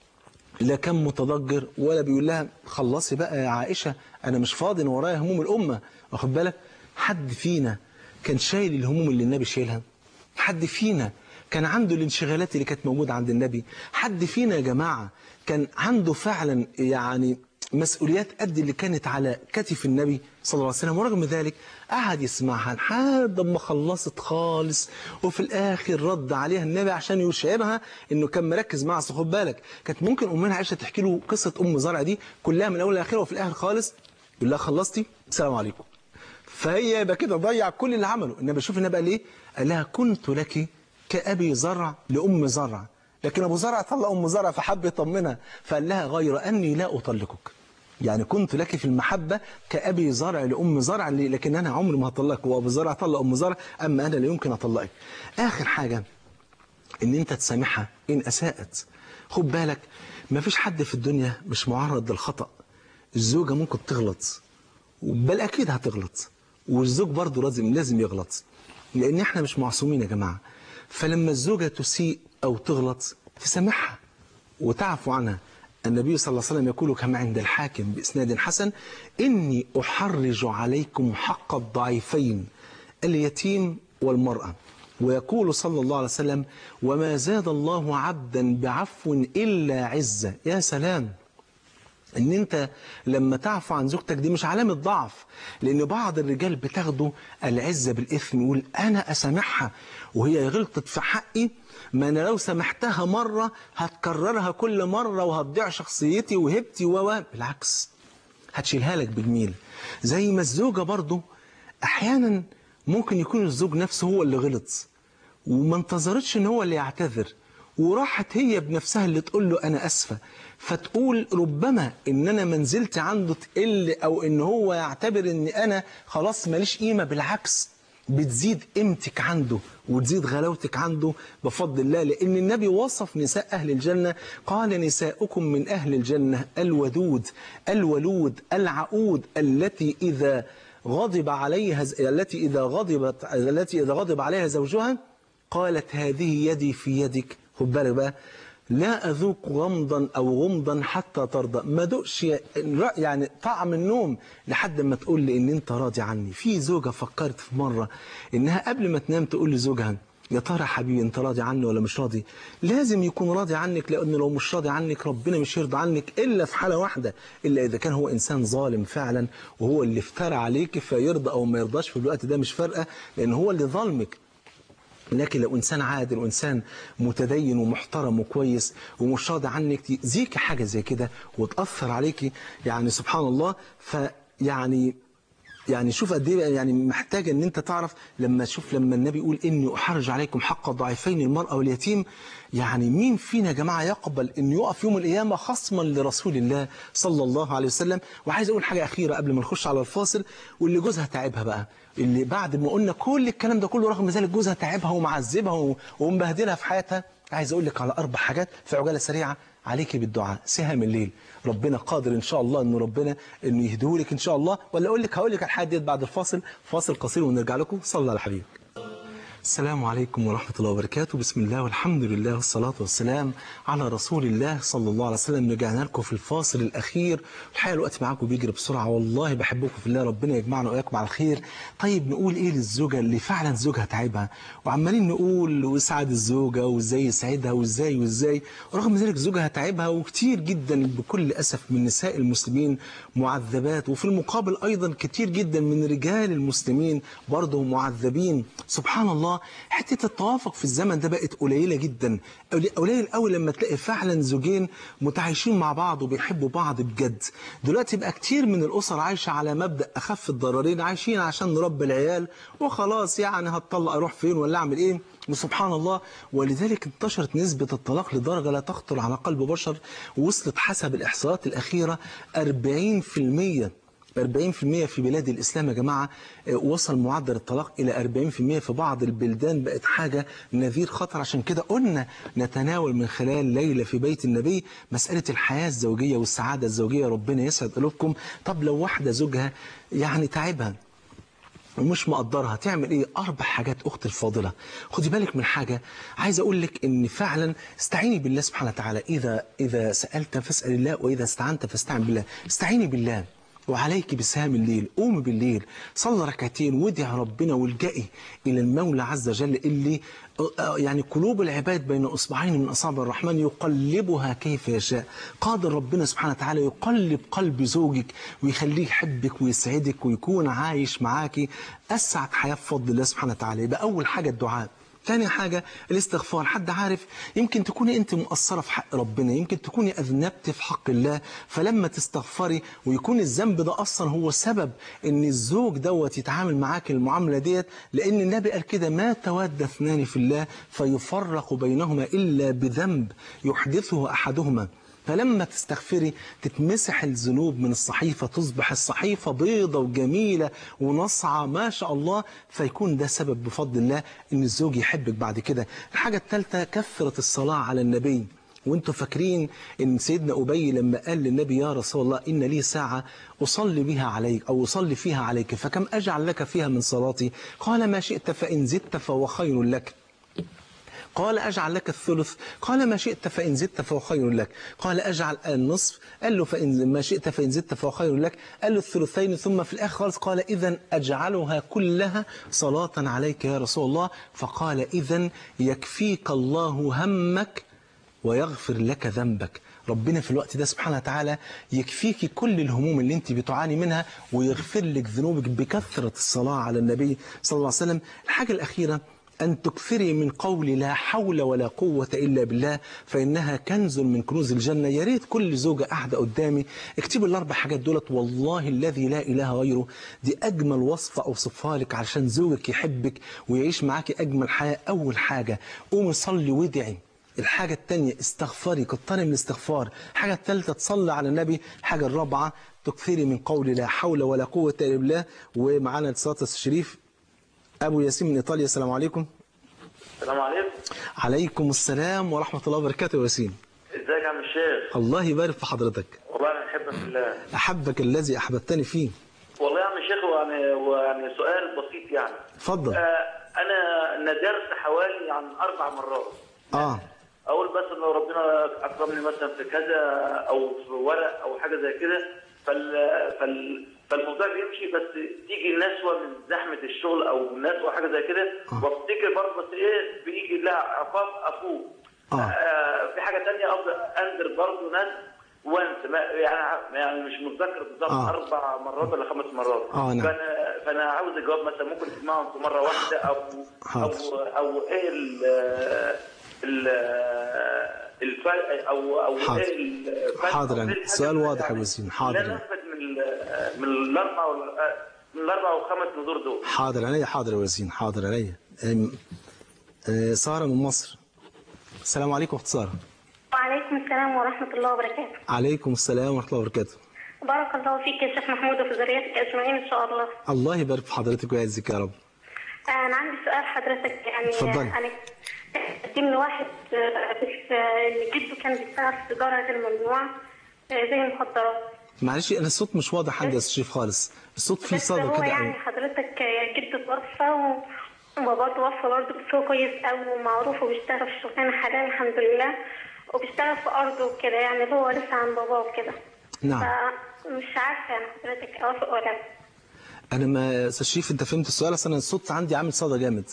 لا كان متضجر ولا بيقول لها خلصي بقى يا عائشة أنا مش فاضي أنا ورايا هموم الأمة، واخد بالك؟ حد فينا كان شايل الهموم اللي النبي شايلها؟ حد فينا كان عنده الانشغالات اللي كانت موجودة عند النبي؟ حد فينا يا جماعة كان عنده فعلا يعني مسؤوليات قد اللي كانت على كتف النبي صلى الله عليه وسلم؟ ورغم ذلك قعد يسمعها لحد ما خلصت خالص، وفي الآخر رد عليها النبي عشان يشعرها إنه كان مركز معها. خد بالك كانت ممكن أمنا عائشة تحكي له قصة أم زرع دي كلها من أول لآخرها، وفي الآخر خالص يقول لها خلصتي؟ السلام عليكم. فهي يبقى كده ضيع كل اللي عمله. النبي شوف النبي قال إيه؟ قال لها كنت لك كأبي زرع لأم زرع، لكن أبو زرع طلق أم زرع فحب يطمنها فقال لها غير أني لا أطلقك، يعني كنت لك في المحبة كأبي زرع لأم زرع، لكن أنا عمري ما هطلقك، وأبو زرع طلق أم زرع، أما أنا لا يمكن أطلقك. آخر حاجة إن أنت تسامحها إن أساءت. خد بالك ما فيش حد في الدنيا مش معرض للخطأ. الزوجة ممكن تغلط، بل أكيد هتغلط، والزوج برضه لازم يغلط، لأن إحنا مش معصومين يا جماعة. فلما الزوجة تسيء أو تغلط تسامحها وتعفو عنها. النبي صلى الله عليه وسلم يقول كما عند الحاكم بإسناد حسن: إني أحرج عليكم حق الضعيفين اليتيم والمرأة. ويقول صلى الله عليه وسلم: وما زاد الله عبدا بعفو إلا عزة. يا سلام، ان انت لما تعفو عن زوجتك دي مش علامة ضعف، لان بعض الرجال بتاخدوا العزة بالإثم، يقول انا اسامحها وهي غلطت في حقي، ما انا لو سامحتها مرة هتكررها كل مرة وهتضيع شخصيتي وهبتي بالعكس هتشيلها لك بجميل. زي ما الزوجة برضو احيانا ممكن يكون الزوج نفسه هو اللي غلط وما انتظرتش ان هو اللي يعتذر، وراحت هي بنفسها اللي تقول له أنا أسفة، فتقول ربما إن أنا منزلتي عنده تقل، أو إن هو يعتبر إن أنا خلاص ماليش قيمة. بالعكس بتزيد قيمتك عنده وتزيد غلاوتك عنده بفضل الله، لأن النبي وصف نساء أهل الجنة قال: نساؤكم من أهل الجنة الودود الولود العقود التي إذا غضب عليها زوجها قالت هذه يدي في يدك. خد بالك بقى: لا أذوق غمضا أو غمضا حتى ترضى. ما دوقش يعني طعم النوم لحد ما تقول لي إن أنت راضي عني. في زوجة فكرت في مرة إنها قبل ما تنام تقول لزوجها: يا ترى حبيبي أنت راضي عني ولا مش راضي؟ لازم يكون راضي عنك، لأن لو مش راضي عنك ربنا مش يرضى عنك إلا في حالة واحدة، إلا إذا كان هو إنسان ظالم فعلا وهو اللي افترى عليك، فيرضى أو ما يرضاش في الوقت ده مش فارقة، لأن هو اللي ظلمك. لكن لو إنسان عادل وإنسان متدين ومحترم وكويس ومش راضي عنك، تأذيك حاجة زي كده وتأثر عليك، يعني سبحان الله. يعني شوف قد ايه يعني محتاجه ان انت تعرف. لما النبي يقول اني احرج عليكم حق الضعيفين المرأة واليتيم، يعني مين فينا يا جماعه يقبل ان يقف يوم القيامه خصما لرسول الله صلى الله عليه وسلم؟ وعايز اقول حاجه اخيره قبل ما نخش على الفاصل. واللي جوزها تعبها بقى، اللي بعد ما قلنا كل الكلام ده كله رغم ذلك جوزها تعبها ومعذبها ومبهدلها في حياتها، عايز اقول لك على 4 حاجات في عجاله سريعه عليكي بالدعاء. سهام الليل، ربنا قادر ان شاء الله انه يهديهولك ان شاء الله. ولا هقول لك الحاجات ديت بعد الفاصل، فاصل قصير ونرجع لكم. صلى على حبيبك. السلام عليكم ورحمة الله وبركاته. بسم الله والحمد لله والصلاة والسلام على رسول الله صلى الله عليه وسلم. رجعنا لكم في الفاصل الأخير. الحقيقة الوقت معاكم بيجري بسرعة، والله بحبكم في الله، ربنا يجمعنا وإياكم على الخير. طيب نقول إيه للزوجة اللي فعلا زوجها تعبها، وعمالين نقول ويسعد الزوجة وإزاي يسعدها وإزاي، ورغم ذلك زوجها تعبها. وكتير جدا بكل أسف من نساء المسلمين معذبات، وفي المقابل أيضا كتير جدا من رجال المسلمين برضه معذبين. سبحان الله، حتة التوافق في الزمن ده بقت قليلة جدا. قليل قوي لما تلاقي فعلا زوجين متعايشين مع بعض وبيحبوا بعض بجد. دلوقتي بقى كتير من الأسر عايشة على مبدأ أخف الضررين، عايشين عشان نربي العيال وخلاص، يعني هتطلق أروح فين ولا أعمل إيه؟ وسبحان الله، ولذلك انتشرت نسبة الطلاق لدرجة لا تخطر على قلب بشر، ووصلت حسب الإحصاءات الأخيرة 40% في بلاد الإسلام يا جماعة. وصل معدل الطلاق إلى 40% في بعض البلدان، بقت حاجة نذير خطر. عشان كده قلنا نتناول من خلال ليلة في بيت النبي مسألة الحياة الزوجية والسعادة الزوجية. ربنا يسعد قلوبكم. طب لو واحدة زوجها يعني تعبها ومش مقدرها تعمل ايه؟ 4 حاجات اختي الفاضله. خدي بالك من حاجه، عايز اقول لك ان فعلا استعيني بالله سبحانه وتعالى. اذا سالت فاسال الله، واذا استعنت فاستعن بالله. استعيني بالله وعليك بسهام الليل. قومي بالليل، صلي ركعتين وادعي ربنا والجئي الى المولى عز وجل اللي يعني قلوب العباد بين اصبعين من اصابع الرحمن يقلبها كيف يشاء. قادر ربنا سبحانه وتعالى يقلب قلب زوجك ويخليه يحبك ويسعدك ويكون عايش معاكي اسعد حياه بفضل الله سبحانه وتعالى. يبقى اول حاجه الدعاء. ثاني حاجة الاستغفار. حد عارف، يمكن تكوني انت مقصرة في حق ربنا، يمكن تكوني اذنبت في حق الله، فلما تستغفري ويكون الذنب ده اصلا هو سبب ان الزوج دوت يتعامل معاك المعاملة ديت، لان النبي قال كده: ما تود اثنان في الله فيفرق بينهما الا بذنب يحدثه احدهما. فلما تستغفري تتمسح الذنوب من الصحيفة، تصبح الصحيفة بيضة وجميلة ونصعة ما شاء الله، فيكون ده سبب بفضل الله ان الزوج يحبك بعد كده. الحاجة الثالثة كثرة الصلاة على النبي. وانتوا فاكرين ان سيدنا أبي لما قال للنبي: يا رسول الله إن لي ساعة أصلي بها عليك أو أصلي فيها عليك، فكم أجعل لك فيها من صلاتي؟ قال: ما شئت، فإن زدت فهو خير لك. قال أجعل لك الثلث؟ قال ما شئت فإن زدت فهو خير لك. قال أجعل النصف؟ قال له فإن ما شئت فإن زدت فهو خير لك. قال له الثلثين. ثم في الآخر خالص قال إذن أجعلها كلها صلاة عليك يا رسول الله. فقال إذن يكفيك الله همك ويغفر لك ذنبك. ربنا في الوقت ده سبحانه وتعالى يكفيك كل الهموم اللي انت بتعاني منها ويغفر لك ذنوبك بكثرة الصلاة على النبي صلى الله عليه وسلم. الحاجة الأخيرة أن تكثري من قول لا حول ولا قوة إلا بالله فإنها كنز من كنوز الجنة. يا ريت كل زوجة قاعدة قدامي اكتبوا الأربع حاجات دولت، والله الذي لا إله غيره دي أجمل وصفة أوصفها لك علشان زوجك يحبك ويعيش معاكي أجمل حياة. أول حاجة قومي صلي وادعي. الحاجة الثانية استغفري، كتري من الاستغفار. الحاجة الثالثة تصلي على النبي. الحاجة الرابعة تكثري من قول لا حول ولا قوة إلا بالله. ومعانا اتصال الشريف أبو ياسين من إيطاليا. السلام عليكم. السلام عليكم. عليكم السلام ورحمة الله وبركاته. يا ياسين ازيك يا عم الشيخ؟ الله يبارك في حضرتك. والله انا بحبك في الله. أحبك الذي أحببتني فيه. والله يا عم الشيخ ويعني سؤال بسيط يعني. اتفضل. انا ندرت حوالي 4 مرات. اقول بس ان ربنا اكرمني مثلا في كذا او في ورق او حاجه زي كده فالموضوع بيمشي، بس تيجي نسوه من زحمه الشغل او نسوه حاجه زي كده وافتكر برضه بس ايه بيجي لا عقاب افوق. في حاجه ثانيه افضل انذر برضه ناس وانت يعني مش متذكر بالظبط 4 مرات ولا 5 مرات. فانا عاوز الجواب مثلا ممكن تسمعهم في مره واحده او ايه الفرق او حاضر. ايه الفرق. حاضر يعني السؤال واضح يا ياسين. حاضر لا نثبت من الاربع و5 نذور دول. حاضر عليا. حاضر يا ياسين. حاضر عليا. سارة من مصر. السلام عليكم اخت سارة. وعليكم السلام ورحمة الله وبركاته. عليكم السلام ورحمة الله وبركاته. بارك الله فيك يا شيخ محمود وفي ذريتك أجمعين إن شاء الله. الله يبارك في حضرتك ويعزك يا رب. أنا عندي سؤال حضرتك يعني. اتفضلي. أنا قدمني واحد إن جده كان بيشتغل في تجارة غير ممنوعة زي المخدرات. معلش أنا الصوت مش واضح عندي يا شريف خالص، الصوت فيه صدى كده. هو يعني حضرتك جده توفى وباباه توفى برضه، بس هو كويس قوي ومعروف وبيشتغل في شغلانة حلال الحمد لله وبيشتغل في أرضه وكده، يعني هو لسه عن باباه وكده. نعم. فمش عارفة يعني حضرتك أوافق ولا لا. أنا ما أستاذ شريف أنت فهمت السؤال، أصل أنا الصوت عندي عامل صدى جامد.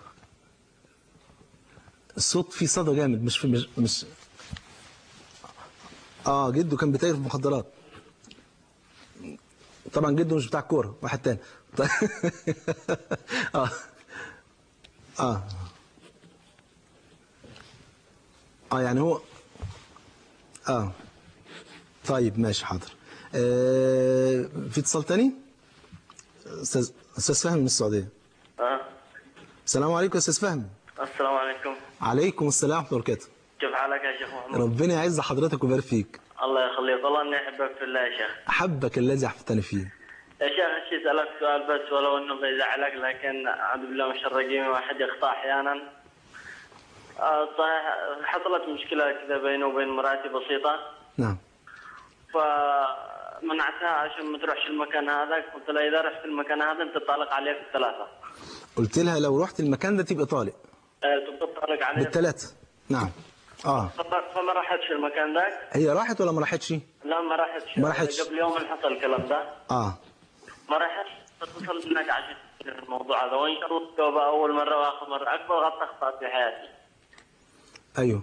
الصوت فيه صدى جامد مش جده كان بيتاجر في المخدرات. طبعا جده مش بتاع كورة، واحد تاني. يعني هو طيب ماشي حاضر. في اتصال تاني؟ استاذ فهمي من السعودية. السلام عليكم يا استاذ فهمي. السلام عليكم. عليكم السلام ورحمة الله وبركاته. كيف حالك يا شيخ محمود؟ ربنا يعز حضرتك ويبارك فيك. الله يخليك، والله اني احبك في الله يا شيخ. احبك الذي احببتني فيه. يا شيخ ايش اسالك سؤال بس ولو انه بيزعلك، لكن اعوذ بالله من الشر الرجيم، واحد يخطا احيانا. صحيح حصلت مشكله كذا بيني وبين مراتي بسيطه. نعم. فمنعتها عشان ما تروحش المكان هذا، قلت لها اذا رحت المكان هذا انت طالق عليك ب3. قلت لها لو رحت المكان ده تبقى طالق. تبقى طالق عليك ب3. نعم. فما راحتش المكان ذاك. هي راحت ولا ما راحتش؟ لا ما راحتش. ما راحتش. قبل يوم حصل الكلام ده. ما راحتش. اتصلت منك عشان الموضوع هذا، وان شاء الله توبه اول مره واخر مره، اكبر غلطه اخطات في حياتي. ايوه.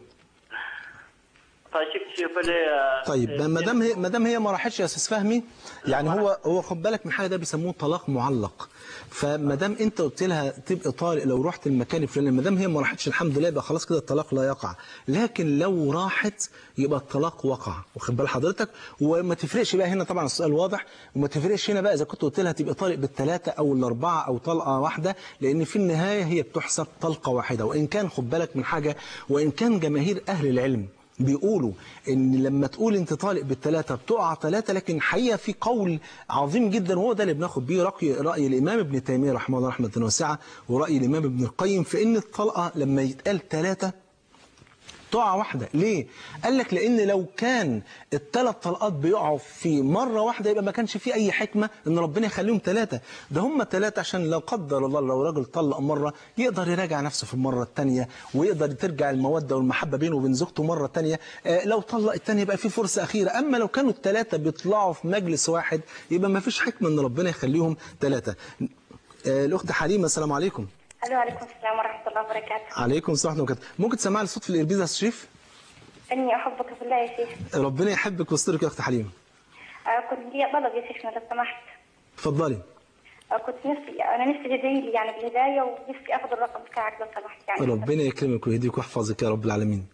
فشوف لي. طيب ما دام هي ما راحتش يا استاذ فهمي، يعني هو خد بالك من حاجه، ده بيسموه طلاق معلق. فما دام انت قلت لها تبقى طالق لو رحت المكان الفلاني، ما دام هي ما راحتش الحمد لله يبقى خلاص كده الطلاق لا يقع. لكن لو راحت يبقى الطلاق وقع، واخد بال حضرتك؟ وما تفرقش بقى هنا، طبعا السؤال واضح، وما تفرقش هنا بقى اذا كنت قلت لها تبقى طالق ب3 او ال4 او طلقه واحده، لان في النهايه هي بتحسب طلقه واحده. وان كان خد بالك من حاجه، وان كان جماهير اهل العلم بيقولوا ان لما تقول انت طالق ب3 بتقع 3، لكن حقيقه في قول عظيم جدا وهو ده اللي بناخد بيه راي الامام ابن تيميه رحمه الله رحمه واسعه، وراي الامام ابن القيم في ان الطلقه لما يتقال 3 تقع واحدة. ليه؟ قال لك لأن لو كان الثلاث طلقات بيقعوا في مرة واحدة يبقى ما كانش في أي حكمة إن ربنا يخليهم ثلاثة. ده هم ثلاثة عشان لو قدر الله لو راجل طلق مرة يقدر يراجع نفسه في المرة الثانية، ويقدر ترجع المودة والمحبة بينه وبين زوجته مرة ثانية. لو طلق الثانية يبقى في فرصة أخيرة. أما لو كانوا الثلاثة بيطلعوا في مجلس واحد يبقى ما فيش حكمة إن ربنا يخليهم ثلاثة. الأخت حليمة السلام عليكم. الو، عليكم السلام ورحمه الله وبركاته. عليكم السلام ورحمة الله وبركاته. ممكن تسمعي الصوت في الإربيز يا شريف؟ اني احبك في الله يا شيخ. ربنا يحبك ويسترك يا أخت حليمة. كنت لي طلب يا شيخنا لو سمحت. اتفضلي. كنت نفسي تدعي لي يعني بالهدايه، ونفسي اخذ الرقم بتاعك لو سمحت يعني. ربنا يكرمك ويهديك ويحفظك يا رب العالمين.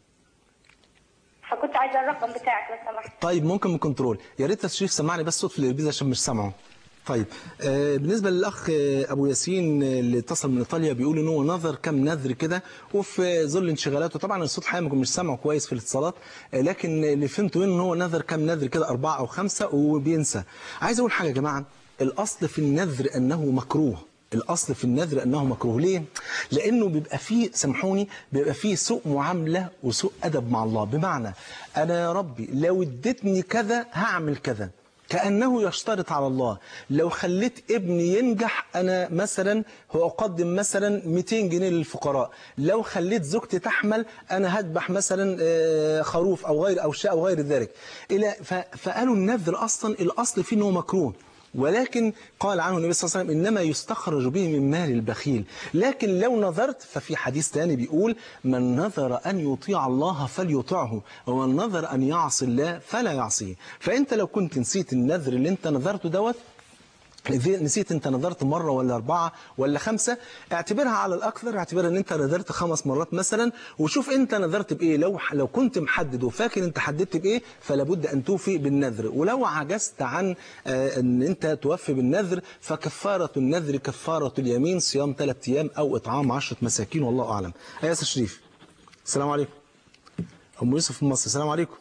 فكنت عايزه الرقم بتاعك لو سمحت. طيب ممكن من كنترول يا ريت تشريف سمعني بس صوت في الإربيز عشان مش سامعه. طيب بالنسبة للأخ أبو ياسين اللي اتصل من إيطاليا بيقول إن هو نظر كم نذر كده وفي ظل انشغالاته، طبعا الصوت حقيقة مش سامعه كويس في الاتصالات، لكن اللي فهمته إن هو نذر كم نذر كده 4 أو 5 وبينسى. عايز أقول حاجة يا جماعة، الأصل في النذر أنه مكروه. الأصل في النذر أنه مكروه. ليه؟ لأنه بيبقى فيه، سامحوني، بيبقى فيه سوء معاملة وسوء أدب مع الله. بمعنى أنا يا ربي لو اديتني كذا هعمل كذا، كأنه يشترط على الله لو خليت ابني ينجح أنا مثلا هو أقدم مثلا 200 جنيه للفقراء، لو خليت زوجتي تحمل أنا هذبح مثلا خروف أو غير أو شاء أو غير ذلك. فقالوا النذر أصلا الأصل فيه أنه مكروه، ولكن قال عنه النبي صلى الله عليه وسلم إنما يستخرج به من مال البخيل. لكن لو نذرت ففي حديث ثاني بيقول من نذر أن يطيع الله فليطعه ومن نذر أن يعصي الله فلا يعصيه. فأنت لو كنت نسيت النذر اللي انت نذرته دوت، نسيت انت نذرت مرة ولا 4 ولا 5، اعتبرها على الأكثر، اعتبرها ان انت نذرت 5 مرات مثلا، وشوف انت نذرت بإيه. لو كنت محدد وفاكر انت حددت بإيه فلابد أن توفي بالنذر. ولو عجزت عن ان انت توفي بالنذر فكفارة النذر كفارة اليمين، صيام 3 أيام أو إطعام 10 مساكين والله أعلم. يا شريف السلام عليكم. أم يوسف من مصر السلام عليكم.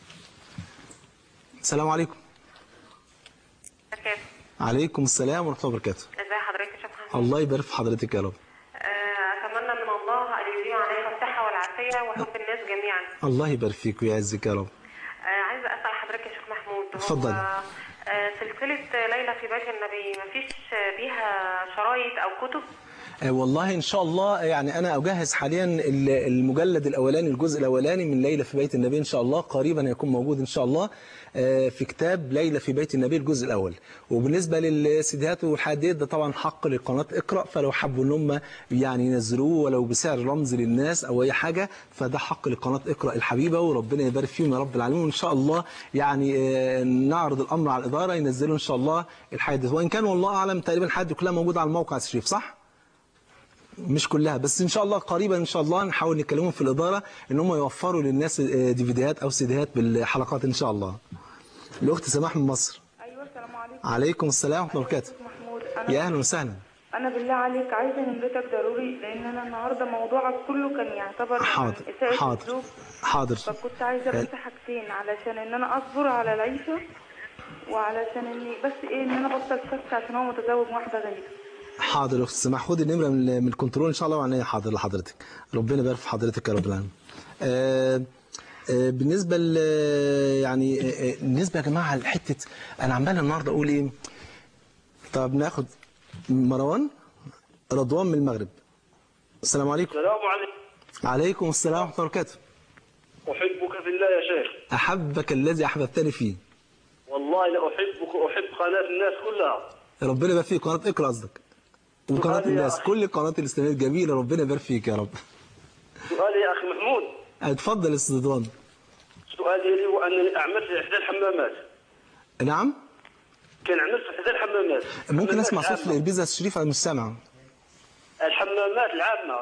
السلام عليكم. عليكم السلام ورحمة الله وبركاته. ازي حضرتك يا شيخ محمد؟ الله يبارك في حضرتك يا رب. اتمنى من الله ان يديم عليك الصحه والعافيه وحب الناس جميعا. الله يبارك فيك ويعزك يا رب. عايزه اسال حضرتك يا شيخ محمود، اتفضل. سلسله ليلى في بيت النبي مفيش بيها شرايط او كتب؟ والله إن شاء الله يعني أنا أجهز حاليا المجلد الأولاني، الجزء الأولاني من ليلى في بيت النبي إن شاء الله قريبا يكون موجود إن شاء الله في كتاب ليلى في بيت النبي الجزء الأول. وبالنسبة للسيديات والحديث ده طبعا حق لقناة اقرأ، فلو حبوا إن هم يعني ينزلوه ولو بسعر رمز للناس أو أي حاجة فده حق لقناة اقرأ الحبيبة، وربنا يبارك فيهم يا رب العالمين. وإن شاء الله يعني نعرض الأمر على الإدارة ينزلوا إن شاء الله الحادث، وإن كان والله أعلم تقريبا الحادث كلها موجودة على الموقع الشريف صح؟ مش كلها بس ان شاء الله قريبا ان شاء الله نحاول نكلمهم في الاداره ان هم يوفروا للناس ديفيديوهات او سيديهات بالحلقات ان شاء الله. الاخت سماح من مصر. ايوه السلام عليكم. عليكم السلام ورحمه الله وبركاته. محمود يا اهلا وسهلا. انا بالله عليك عايزه نمرتك ضروري، لان انا النهارده موضوعك كله كان يعتبر حاضر حاضر. فكنت عايزه بس حاجتين علشان ان انا اصبر على العيشه، وعلشان اني بس ان انا بطل شك عشان هو متزوج واحده غيري. حاضر يا اخت سماح، خدي النمره من الكنترول ان شاء الله وعينيا حاضر لحضرتك. ربنا يبارك في حضرتك يا رب العالمين. بالنسبه يعني بالنسبه يا جماعه لحته انا عمال النهارده اقول ايه. طب ناخد مروان رضوان من المغرب. السلام عليكم. السلام عليكم. عليكم السلام ورحمه الله وبركاته. احبك في الله يا شيخ. احبك الذي احببتني فيه. والله لاحبك واحب قناه الناس كلها. ربنا يبارك فيك. قناه اقرا قصدك وقناه الناس، كل القنوات الاسلاميه الجميله ربنا يبارك فيك يا رب. سؤالي يا اخي محمود. اتفضل يا استاذ رضوان. سؤالي هو انني اعمل في احدى الحمامات. نعم. كان عملت في احدى الحمامات. ممكن اسمع صوت في الاربيزه الشريف انا مش سامع. الحمامات العامه.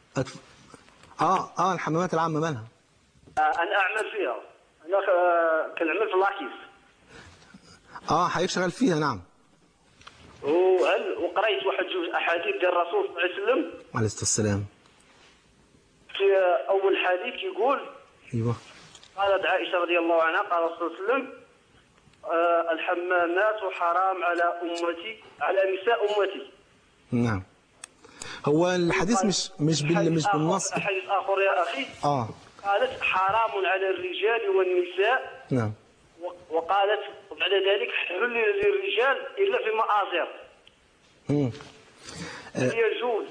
الحمامات العامه مالها؟ انا اعمل فيها. انا كان عملت في لاكيس. حضرتك شغال فيها نعم. وقريت واحد جوج احاديث ديال الرسول صلى الله عليه وسلم عليه الصلاه والسلام. في اول حديث يقول ايوه قالت عائشه رضي الله عنها قال الرسول صلى الله عليه وسلم الحمامات حرام على امتي على نساء امتي. نعم. هو الحديث مش بالنص. حديث اخر يا اخي قالت حرام على الرجال والنساء. نعم. وقالت بعد ذلك حل للرجال إلا في مآزر. يجوز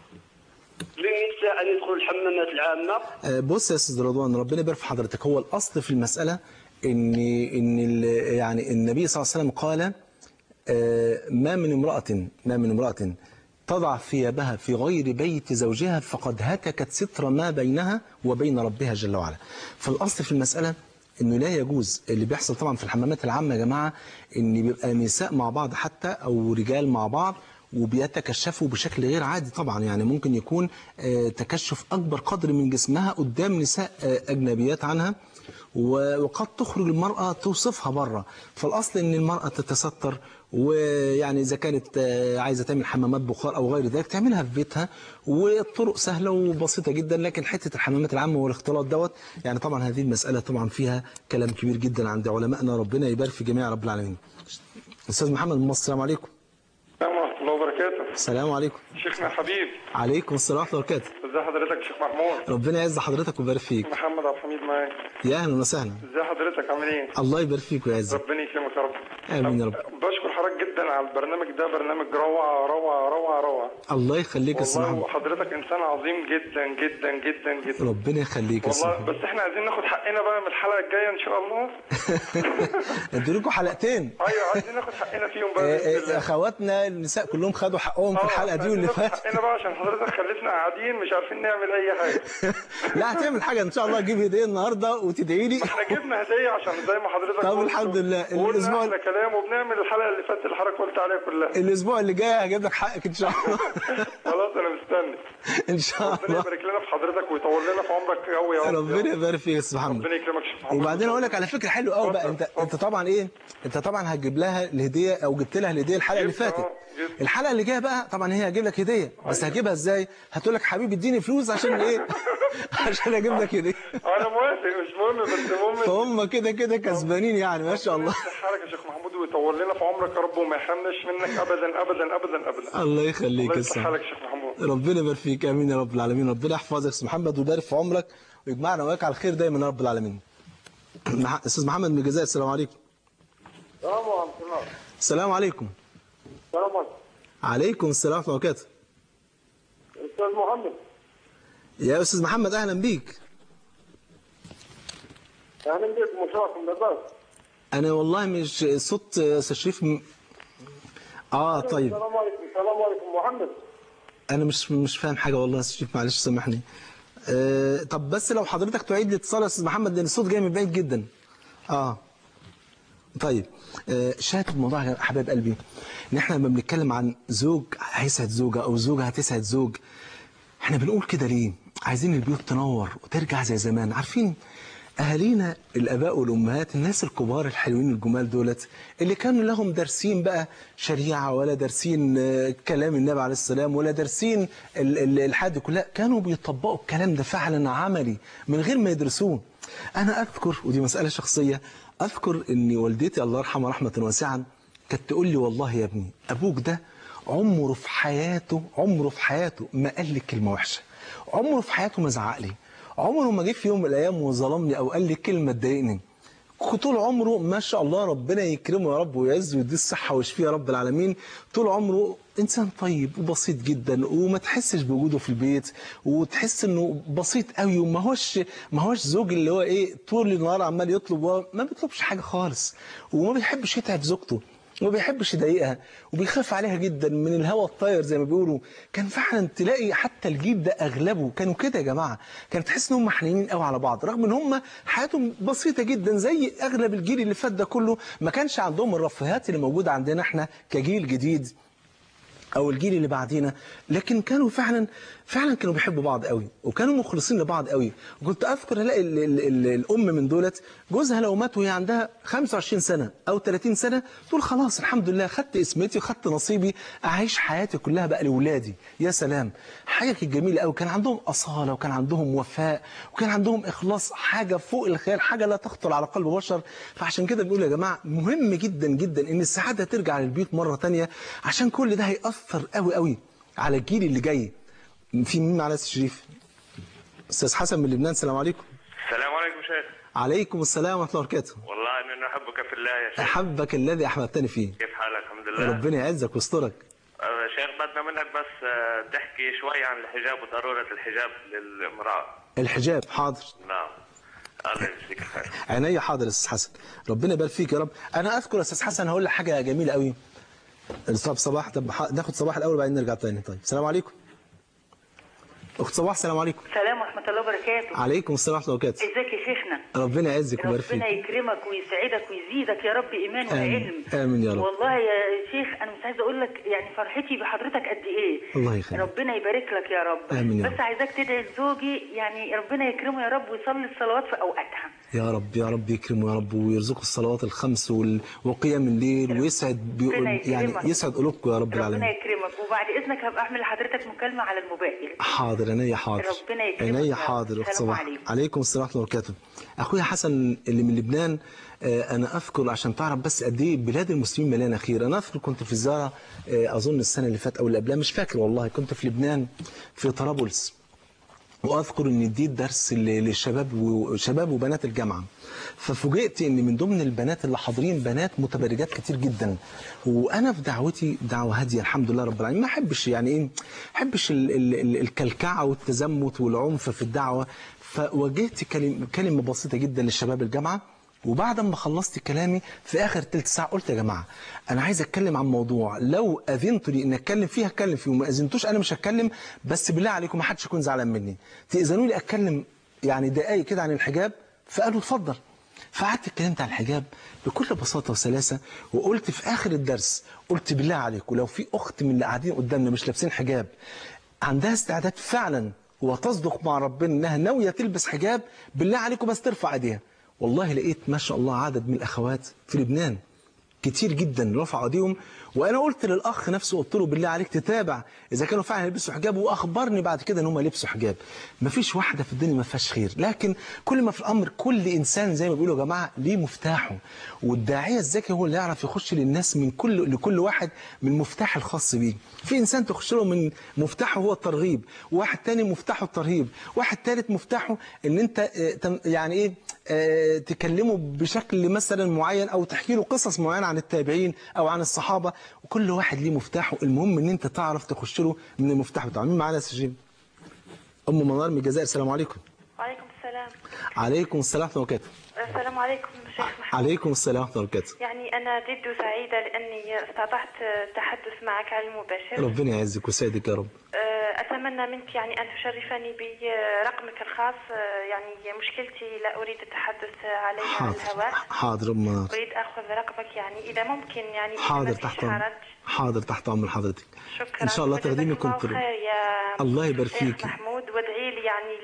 للنساء أن يدخلوا الحمامات العامة. بص يا أستاذ رضوان، ربنا يبارك في حضرتك. هو الأصل في المسألة إن يعني النبي صلى الله عليه وسلم قال ما من امرأة تضع ثيابها في غير بيت زوجها فقد هتكت ستر ما بينها وبين ربها جل وعلا. فالأصل في المسألة إنه لا يجوز اللي بيحصل طبعا في الحمامات العامة يا جماعة، إن بيبقى نساء مع بعض حتى أو رجال مع بعض وبيتكشفوا بشكل غير عادي طبعا. يعني ممكن يكون تكشف أكبر قدر من جسمها قدام نساء أجنبيات عنها، وقد تخرج المرأة توصفها بره. فالأصل إن المرأة تتستر، ويعني إذا كانت عايزة تعمل حمامات بخار أو غير ذلك تعملها في بيتها، والطرق سهلة وبسيطة جدا. لكن حتة الحمامات العامة والاختلاط دوت يعني طبعا هذه المسألة طبعا فيها كلام كبير جدا عند علمائنا، ربنا يبارك في جميع رب العالمين. أستاذ محمد من مصر، السلام عليكم. السلام ورحمة الله وبركاته. السلام عليكم. شيخنا حبيب. عليكم السلام ورحمة الله وبركاته. ازي حضرتك يا شيخ محمود؟ ربنا يعز حضرتك ويبارك فيك. محمد عبد الحميد معاك. يا أهلا وسهلا. ازي حضرتك عامل ايه؟ الله يبارك فيك ويعزك. ربنا يكرمك يا رب. آمين يا رب. بشكر حضرتك جدا على البرنامج ده، برنامج روعة روعة روعة روعة. الله يخليك يا استاذ محمد. والله وحضرتك انسان عظيم جدا جدا جدا جدا. ربنا يخليك يا استاذ والله. بس احنا عايزين ناخد حقنا بقى من الحلقة الجاية ان شاء الله. ادوا لكم حلقتين. ايوه عايزين ناخد حقنا فيهم بقى. اخواتنا النساء كلهم خدوا حقهم في الحلقة دي واللي فاتت. حقنا بقى عشان حضرتك خليتنا قاعدين مش عارفين نعمل اي حاجة. لا هتعمل حاجة ان شاء الله، تجيب هدية النهارده وتدعي لي. احنا جبنا هدية عشان زي ما حضرتك طب الحمد لله. الاسبوع احنا كلام وبنعمل الحلقة اللي فاتت اللي حضرتك قلت عليها كلها. الاسبوع اللي جاي هجيب لك حقك ان شاء الله. خلاص انا مستني ان شاء الله. ربنا يبارك لنا في حضرتك ويطول لنا في عمرك قوي يا رب. ربنا يبارك فيك يا استاذ محمد. ربنا يكرمك يا شيخ محمد. وبعدين اقول لك على فكره حلوه قوي بقى. انت طبعا ايه، انت طبعا هتجيب لها الهديه او جبت لها الهديه الحلقه اللي فاتت. الحلقه اللي جايه بقى طبعا هي هتجيب لك هديه، بس هجيبها ازاي؟ هتقول لك حبيبي اديني فلوس عشان ايه؟ عشان اجيب لك هديه. انا موافق مش مهم، بس المهم فهم كده كده كسبانين يعني ما شاء الله. حضرتك يا شيخ محمود ويطول لنا في عمرك يا رب وما يحرمناش منك ابدا ابدا ابدا ابدا. الله يخليك يا استاذ حضرتك يا شيخ محمود. ربنا يبارك فيك. امين يا رب العالمين. ربنا يحفظك يا استاذ محمد ويبارك في عمرك ويجمعنا وياك على الخير دايما يا رب العالمين. استاذ محمد من الجزائر، السلام عليكم. السلام عليكم. السلام عليكم. السلام عليكم. عليكم السلام ورحمه الله وبركاته. استاذ محمد. يا استاذ محمد اهلا بيك. اهلا بيك مشاركم لباس. انا والله مش صوت استاذ شريف طيب. السلام عليكم. السلام عليكم محمد. انا مش فاهم حاجه والله يا استاذ شريف، معلش سامحني. طب بس لو حضرتك تعيد الاتصال يا استاذ محمد لان الصوت جاي من بعيد جدا. طيب شاهد الموضوع يا حبايب قلبي ان احنا لما بنتكلم عن زوج هيسعد زوجه او زوجه هتسعد زوج، احنا بنقول كده ليه؟ عايزين البيوت تنور وترجع زي زمان. عارفين اهالينا الاباء والامهات الناس الكبار الحلوين الجمال دولت اللي كانوا لهم دارسين بقى شريعه ولا دارسين كلام النبي عليه السلام ولا دارسين الحد كلها، كانوا بيطبقوا الكلام ده فعلا عملي من غير ما يدرسوه. انا اذكر ودي مساله شخصيه، اذكر ان والدتي الله يرحمها رحمه واسعه كانت تقول لي والله يا ابني ابوك ده عمره في حياته ما قال لي كلمه وحشه، عمره في حياته ما زعق لي، عمره ما جه في يوم من الايام وظلمني او قال لي كلمه تضايقني. طول عمره ما شاء الله ربنا يكرمه يا رب ويعزه ويديه الصحه ويشفيه يا رب العالمين، طول عمره انسان طيب وبسيط جدا وما تحسش بوجوده في البيت وتحس انه بسيط قوي وما هوش زوج اللي هو ايه طول النهار عمال يطلب وما بيطلبش حاجه خالص وما بيحبش يتعب زوجته وما بيحبش يضايقها وبيخاف عليها جدا من الهوى الطاير زي ما بيقولوا. كان فعلا تلاقي حتى الجيل ده اغلبه كانوا كده يا جماعه، كانت تحس ان هم حنينين قوي على بعض رغم ان هم حياتهم بسيطه جدا زي اغلب الجيل اللي فات ده كله، ما كانش عندهم الرفاهيات اللي موجوده عندنا احنا كجيل جديد او الجيل اللي بعدينا، لكن كانوا فعلا كانوا بيحبوا بعض قوي وكانوا مخلصين لبعض قوي. وكنت اذكر الاقي الام من دولت جوزها لو مات وهي عندها 25 سنه او 30 سنه تقول خلاص الحمد لله خدت اسمتي وخدت نصيبي اعيش حياتي كلها بقى لاولادي. يا سلام، حاجه كانت جميله قوي، كان عندهم اصاله وكان عندهم وفاء وكان عندهم اخلاص، حاجه فوق الخيال، حاجه لا تخطر على قلب بشر. فعشان كده بنقول يا جماعه مهم جدا جدا ان السعاده ترجع للبيوت مره ثانيه، عشان كل ده هيأثر قوي قوي على الجيل اللي جاي. في مين معانا يا استاذ شريف؟ استاذ حسن من لبنان، السلام عليكم. عليكم شيخ. عليكم السلام ورحمة الله وبركاته. والله اني احبك في الله يا شيخ. احبك الذي احببتني فيه. كيف حالك؟ الحمد لله. ربنا يعزك ويسترك. شيخ بدنا منك بس تحكي شوي عن الحجاب وضرورة الحجاب للمرأة. الحجاب حاضر. نعم. الله يجزيك خير. عينيا حاضر يا استاذ حسن، ربنا يبارك فيك يا رب. انا اذكر يا استاذ حسن هقول لك حاجه جميله قوي. صباح، طب ناخد صباح الاول وبعدين نرجع تاني. طيب السلام عليكم اخت صباح. السلام عليكم. السلام ورحمه الله وبركاته. عليكم السلام ورحمه الله وبركاته. ازيك يا شيخنا؟ ربنا يعزك ويبارك فيك. ربنا يكرمك ويسعدك ويزيدك يا رب ايمان وعلم. امين يا رب. والله يا شيخ انا مش عايزه اقول لك يعني فرحتي بحضرتك قد ايه. الله يخليك. ربنا يبارك لك يا رب. امين يا رب. بس عايزاك تدعي لزوجي يعني ربنا يكرمه يا رب ويصلي الصلوات في اوقاتها. يا رب يا رب يكرمه يا رب ويرزقه الصلوات الخمس وقيام الليل ويسعد يعني يسعد قلوبكم يا رب العالمين. ربنا يكرمك. وبعد اذنك هبقى اعمل لحضرتك مكالمه على الموبايل. حاضر عينيا حاضر. ربنا يكرمك. عينيا حاضر اخت صباح. عليكم السلام ورحمه الله وبركاته. اخويا حسن اللي من لبنان، انا اذكر عشان تعرف بس قد ايه بلاد المسلمين مليانه خير. انا اذكر كنت في زياره اظن السنه اللي فاتت او اللي قبلها مش فاكر والله، كنت في لبنان في طرابلس، واذكر ان اديت درس للشباب وشباب وبنات الجامعه. ففوجئت ان من ضمن البنات اللي حاضرين بنات متبرجات كتير جدا. وانا في دعوتي دعوه هاديه الحمد لله رب العالمين، ما احبش يعني ايه، ما احبش الكلكعه والتزمت والعنف في الدعوه. فوجهت كلمه بسيطه جدا للشباب الجامعه، وبعد ما خلصت كلامي في اخر ثلث ساعه قلت يا جماعه انا عايز اتكلم عن موضوع لو اذنتوا لي ان اتكلم فيه هتكلم فيه، وما اذنتوش انا مش هتكلم، بس بالله عليكم ما حدش يكون زعلان مني، تاذنوا لي اتكلم يعني دقائق كده عن الحجاب. فقالوا اتفضل. فقعدت اتكلمت عن الحجاب بكل بساطه وسلاسه، وقلت في اخر الدرس قلت بالله عليكم لو في اخت من اللي قاعدين قدامنا مش لابسين حجاب عندها استعداد فعلا وتصدق مع ربنا انها ناويه تلبس حجاب، بالله عليكم بس ترفع ايديها. والله لقيت ما شاء الله عدد من الاخوات في لبنان كتير جدا رفعوا ايديهم. وانا قلت للاخ نفسه قلت له بالله عليك تتابع اذا كانوا فعلا يلبسوا حجاب، واخبرني بعد كده ان هم لبسوا حجاب. مفيش واحده في الدنيا ما فيهاش خير، لكن كل ما في الامر كل انسان زي ما بيقولوا يا جماعه ليه مفتاحه، والداعيه الذكي هو اللي يعرف يخش للناس من لكل واحد من مفتاح الخاص بيه. في انسان تخش له من مفتاحه هو الترغيب، وواحد تاني مفتاحه الترهيب، واحد ثالث مفتاحه ان انت يعني ايه تكلمه بشكل مثلا معين او تحكي له قصص معينه عن التابعين او عن الصحابه، وكل واحد ليه مفتاحه. المهم ان انت تعرف تخش له من المفتاح بتاعه. مين معانا يا سجين؟ ام منار من الجزائر. السلام عليكم. وعليكم السلام. عليكم السلام ورحمه الله وبركاته. السلام عليكم شيخ محمود. عليكم السلام ورحمه الله وبركاته. يعني انا جد سعيده لاني استطعت التحدث معك على المباشر. ربنا يعزك ويسعدك يا رب. اتمنى منك يعني ان تشرفني برقمك الخاص، يعني مشكلتي لا اريد التحدث عليها على الهواء. حاضر ام منار. اريد اخذ رقمك يعني اذا ممكن يعني. حاضر تحت امر. حاضر تحت امر حضرتك. شكرا. ان شاء الله تاخديه من كنترول. الله يبارك فيك. محمود وادعي لي يعني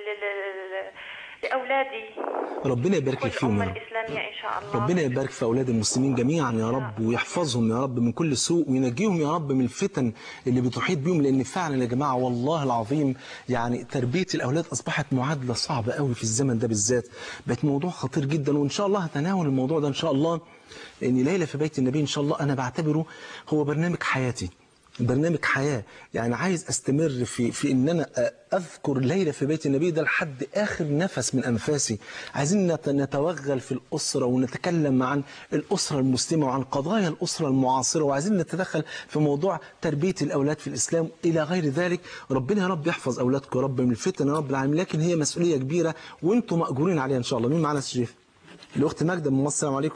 لأولادي. ربنا يبارك لك فيهم يا رب. الإسلامية إن شاء الله. ربنا يبارك في أولاد المسلمين جميعا يا رب، ويحفظهم يا رب من كل سوء، وينجيهم يا رب من الفتن اللي بتحيط بهم. لأن فعلا يا جماعة والله العظيم يعني تربية الأولاد أصبحت معادلة صعبة قوي في الزمن ده بالذات، بقت موضوع خطير جدا. وإن شاء الله هتناول الموضوع ده إن شاء الله، لأن ليلة في بيت النبي إن شاء الله أنا بعتبره هو برنامج حياتي، برنامج حياة. يعني عايز استمر في ان انا اذكر ليلة في بيت النبي ده لحد اخر نفس من انفاسي. عايزين نتوغل في الاسرة ونتكلم عن الاسرة المسلمة وعن قضايا الاسرة المعاصرة، وعايزين نتدخل في موضوع تربية الاولاد في الاسلام الى غير ذلك. ربنا يا رب يحفظ اولادكم يا رب من الفتن يا رب العالمين، لكن هي مسؤولية كبيرة وانتم مأجورين عليها ان شاء الله. مين معانا يا شريف؟ الاخت ماجدة من مصر. السلام عليكم.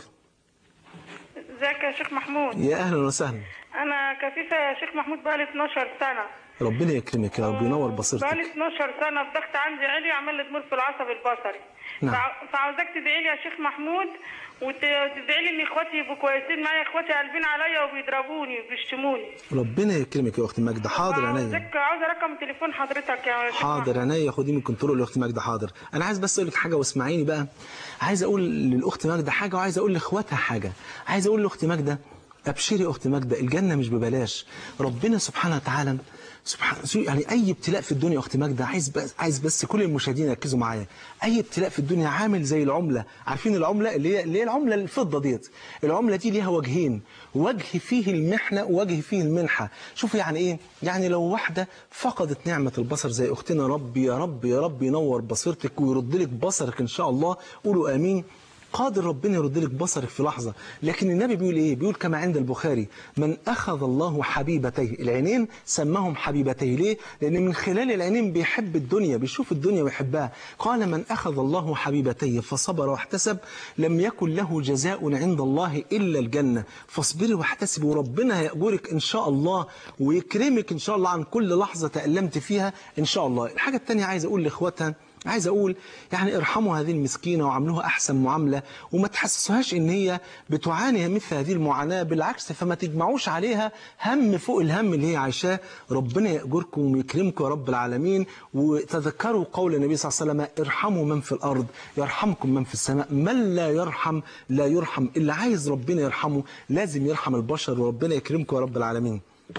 ازيك يا شيخ محمود؟ يا اهلا وسهلا. انا كفيفه يا شيخ محمود بقالي 12 سنه. ربنا يكرمك يا رب وينور بصيرتك. بقالي 12 سنه الضغط عندي عالي وعمل لي ضمور في العصب البصري. نعم. فعاوزاك تدعي لي يا شيخ محمود وتدعي لي ان اخواتي يبقوا كويسين معايا. اخواتي قلبين عليا وبيضربوني وبيشتموني. ربنا يكرمك يا اخت ماجده. حاضر عينيا. عاوزه رقم تليفون حضرتك يا شيخ. حاضر عينيا، خديه من كنترول يا اخت ماجده. حاضر. انا عايز بس اقول لك حاجه واسمعيني بقى. عايز اقول للاخت ماجده حاجه، وعايز اقول لاخواتها حاجه. عايز اقول لاخت ماجده ابشري يا اخت ماجده، الجنه مش ببلاش. ربنا سبحانه وتعالى سبحان يعني اي ابتلاء في الدنيا يا اختي ماجده، عايز بس كل المشاهدين يركزوا معايا. اي ابتلاء في الدنيا عامل زي العمله، عارفين العمله اللي هي العمله الفضه ديت، العمله دي ليها وجهين، وجه فيه المحنه ووجه فيه المنحه. شوفوا يعني ايه؟ يعني لو واحده فقدت نعمه البصر زي اختنا، ربي يا رب يا رب ينور بصيرتك ويرد لك بصرك ان شاء الله، قولوا امين. قادر ربنا يرد لك بصرك في لحظة. لكن النبي بيقول ايه؟ بيقول كما عند البخاري: من أخذ الله حبيبتيه، العينين سماهم حبيبتيه. ليه؟ لأن من خلال العينين بيحب الدنيا، بيشوف الدنيا ويحبها. قال: من أخذ الله حبيبتيه فصبر واحتسب لم يكن له جزاء عند الله إلا الجنة. فاصبري واحتسبي وربنا هيأجرك إن شاء الله ويكرمك إن شاء الله عن كل لحظة تألمت فيها إن شاء الله. الحاجة الثانية عايز أقول لإخواتها، عايز أقول يعني ارحموا هذه المسكينة وعاملوها أحسن معاملة، وما تحسسوهاش إن هي بتعاني مثل هذه المعاناة، بالعكس فما تجمعوش عليها هم فوق الهم اللي هي عايشاه. ربنا يأجركم ويكرمكم يا رب العالمين. وتذكروا قول النبي صلى الله عليه وسلم: ارحموا من في الأرض يرحمكم من في السماء. من لا يرحم لا يرحم. اللي عايز ربنا يرحمه لازم يرحم البشر، وربنا يكرمكم يا رب العالمين.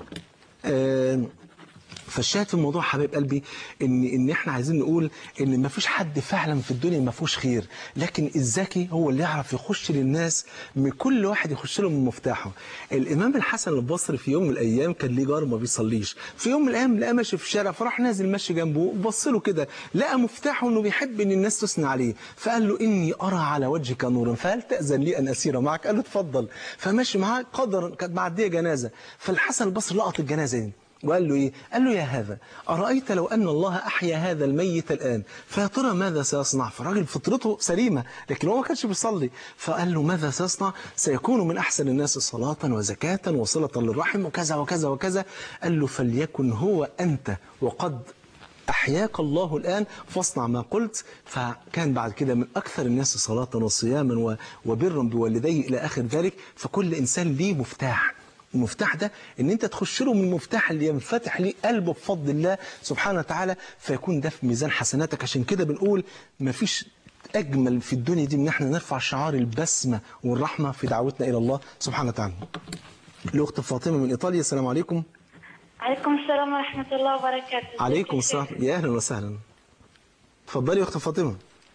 فالشاهد في الموضوع حبيب قلبي ان احنا عايزين نقول ان ما فيش حد فعلا في الدنيا ما فيهوش خير، لكن الذكي هو اللي يعرف يخش للناس، من كل واحد يخش له من مفتاحه. الامام الحسن البصري في يوم من الايام كان ليه جار ما بيصليش، في يوم من الايام لقى ماشي في الشارع، فراح نازل ماشي جنبه وبص له كده، لقى مفتاحه انه بيحب ان الناس تثني عليه، فقال له: اني ارى على وجهك نورا فهل تاذن لي ان اسير معك؟ قال له: اتفضل. فماشي معاه، قدر كانت معديه جنازه، فالحسن البصري لقط الجنازه دي وقال له ايه؟ قال له: يا هذا أرأيت لو أن الله أحيا هذا الميت الآن فيا ترى ماذا سيصنع؟ فالراجل فطرته سليمة لكن هو ما كانش بيصلي، فقال له: ماذا سيصنع؟ سيكون من أحسن الناس صلاة وزكاة وصلة للرحم وكذا وكذا وكذا. قال له: فليكن هو أنت وقد أحياك الله الآن فاصنع ما قلت. فكان بعد كده من أكثر الناس صلاة وصياما وبرا بوالديه إلى آخر ذلك. فكل إنسان ليه مفتاح، المفتاح ده ان انت تخش له من المفتاح اللي ينفتح ليه قلبه بفضل الله سبحانه وتعالى، فيكون ده في ميزان حسناتك. عشان كده بنقول مفيش اجمل في الدنيا دي من احنا نرفع شعار البسمه والرحمه في دعوتنا الى الله سبحانه وتعالى. الاخت فاطمه من ايطاليا، السلام عليكم. عليكم السلام ورحمه الله وبركاته. عليكم السلام، يا اهلا وسهلا. اتفضلي يا اخت فاطمه.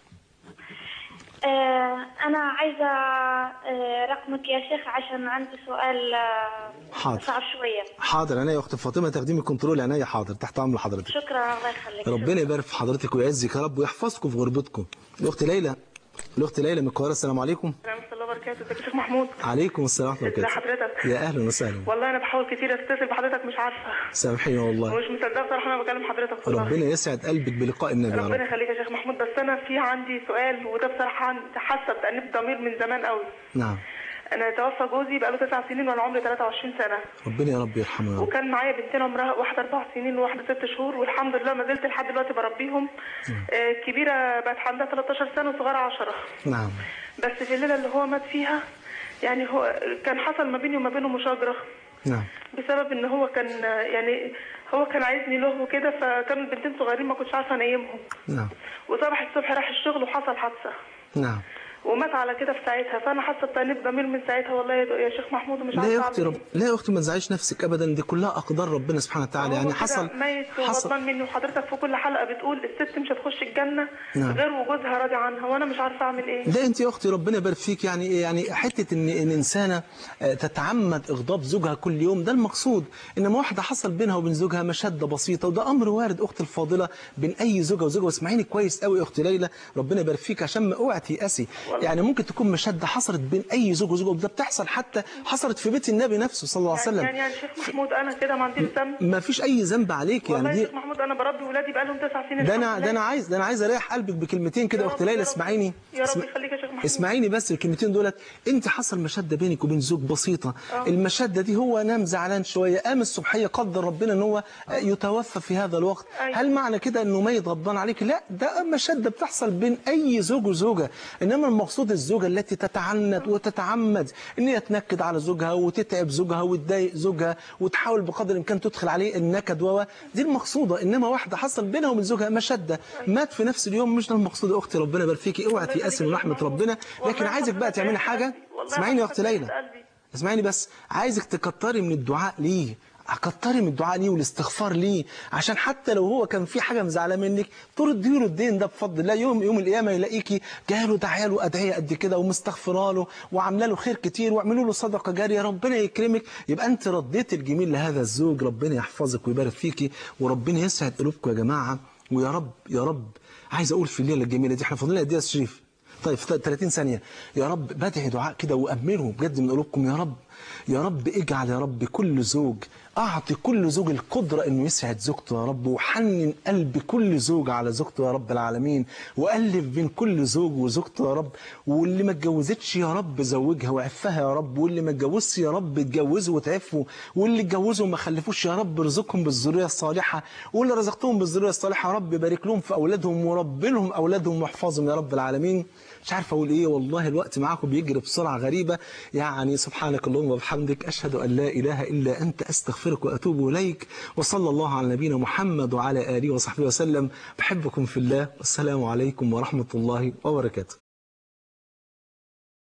أنا عايزة رقمك يا شيخ عشان عندي سؤال صعب شوية. حاضر عينيا يا أخت فاطمة، تقدمي كنترول عينيا. حاضر، تحت أمر حضرتك. شكرا، الله يخليك. ربنا يبارك في حضرتك ويعزك يا رب ويحفظكم في غربتكم. الأخت ليلى من القاهرة، السلام عليكم. ورحمة الله وبركاته. ازيك يا شيخ محمود؟ عليكم السلام ورحمة الله وبركاته. ازي حضرتك؟ يا أهلا وسهلا. والله أنا بحاول كتير أتصل بحضرتك مش عارفة. سامحيني والله. ومش مصدقة بصراحة أنا بكلم حضرتك والله. ربنا يسعد قلبك بلقاء النبي يا رب. ربنا يخليك يا شيخ محمود. بس أنا في عندي سؤال، وده بصراحة حاسة بتأنيب ضمير من زمان قوي. نعم. أنا توفى جوزي بقاله 9 سنين وأنا عمري 23 سنة. ربنا يا رب يرحمه يا رب. وكان معايا بنتين عمرها واحدة 4 سنين وواحدة 6 شهور، والحمد لله ما زلت لحد دلوقتي بربيهم. الكبيرة بقت عندها 13 سنة وصغيرة 10. نعم. بس في الليلة اللي هو مات فيها يعني هو كان حصل ما بيني وما بينه مشاجرة. نعم. بسبب ان هو كان يعني هو كان عايزني له وكده، فكانوا البنتين صغيرين ما كنتش عارفه انيمهم. نعم. وصبح الصبح راح الشغل وحصل حادثه. نعم. ومات على كده في ساعتها، فانا حاسه بتأنيب ضمير من ساعتها والله يا شيخ محمود ومش عارفه. لا يا اختي لا يا اختي ما تزعليش نفسك ابدا، دي كلها اقدار ربنا سبحانه وتعالى. يعني حصل ميت وغضبان مني، وحضرتك في كل حلقه بتقول الست مش هتخش الجنه. نعم. غير وجوزها راضي عنها، وانا مش عارفه اعمل ايه. لا انت يا اختي ربنا يبارك فيك، يعني حته ان انسانه تتعمد اغضاب زوجها كل يوم ده المقصود، انما واحده حصل بينها وبين زوجها مشاده بسيطه، وده امر وارد اختي الفاضله بين اي زوجه وزوجه. واسمعيني كويس قوي يا اختي ليلى، ربنا يبارك فيك عشان ما اوعي تيأسي. يعني ممكن تكون مشاده حصلت بين اي زوج وزوجه، وده بتحصل حتى حصلت في بيت النبي نفسه صلى الله عليه وسلم. يعني شيخ محمود انا كده ما عنديش ذنب؟ ما فيش اي ذنب عليك يعني. والله يا شيخ محمود انا بربي ولادي بقالهم 9 سنين. ده انا عايز اريح قلبك بكلمتين كده يا اخت ليلى. اسمعيني يا رب يخليك يا شيخ محمود. اسمعيني بس الكلمتين دولت. انت حصل مشاده بينك وبين زوج بسيطه. المشاده دي هو نام زعلان شويه، قام الصبحيه قدر ربنا ان هو يتوفى في هذا الوقت. هل معنى كده انه ميت غضبان عليك؟ لا، ده مشاده بتحصل بين اي زوج وزوجه. انما المقصود الزوجه التي تتعنت وتتعمد ان هي تنكد على زوجها وتتعب زوجها وتضايق زوجها وتحاول بقدر الامكان تدخل عليه النكد دي المقصوده. انما واحده حصل بينها وبين زوجها مشاده مات في نفس اليوم، مش ده المقصود يا اختي. ربنا يبارك فيكي، اوعي تيأسي من رحمه ربنا. لكن عايزك بقى تعملي حاجه. اسمعيني يا اختي ليلى، اسمعيني بس. عايزك تكتري من الدعاء ليه، كتري من الدعاء ليه والاستغفار ليه، عشان حتى لو هو كان في حاجه مزعله منك تردي له الدين ده بفضل الله. يوم القيامه يلاقيكي جايه له داعيه له ادعيه قد كده ومستغفره له وعامله له خير كتير، واعملوا له صدقه جاريه ربنا يكرمك. يبقى انت رديت الجميل لهذا الزوج، ربنا يحفظك ويبارك فيكي وربنا يسعد قلوبكم يا جماعه. ويا رب يا رب عايز اقول في الليله الجميله دي، احنا فاضل لنا قد ايه يا شريف؟ طيب في 30 ثانيه. يا رب بدعي دعاء كده وامنه بجد من قلوبكم. يا رب يا رب اجعل يا رب كل زوج، أعطي كل زوج القدرة إنه يسعد زوجته يا رب، وحنن قلب كل زوج على زوجته يا رب العالمين، وألف بين كل زوج وزوجته يا رب. واللي ما اتجوزتش يا رب زوجها وعفها يا رب، واللي ما اتجوزش يا رب اتجوزوا وتعفوا، واللي اتجوزوا وما خلفوش يا رب ارزقهم بالذرية الصالحة، واللي رزقتهم بالذرية الصالحة يا رب بارك لهم في أولادهم ورب لهم أولادهم واحفظهم يا رب العالمين. مش عارف أقول إيه والله، الوقت معاكم بيجري بسرعة غريبة يعني. سبحانك اللهم وبحمدك، أشهد أن لا إله إلا أنت، أستغفرك وأتوب إليك. وصلى الله على نبينا محمد وعلى آله وصحبه وسلم. بحبكم في الله، والسلام عليكم ورحمة الله وبركاته.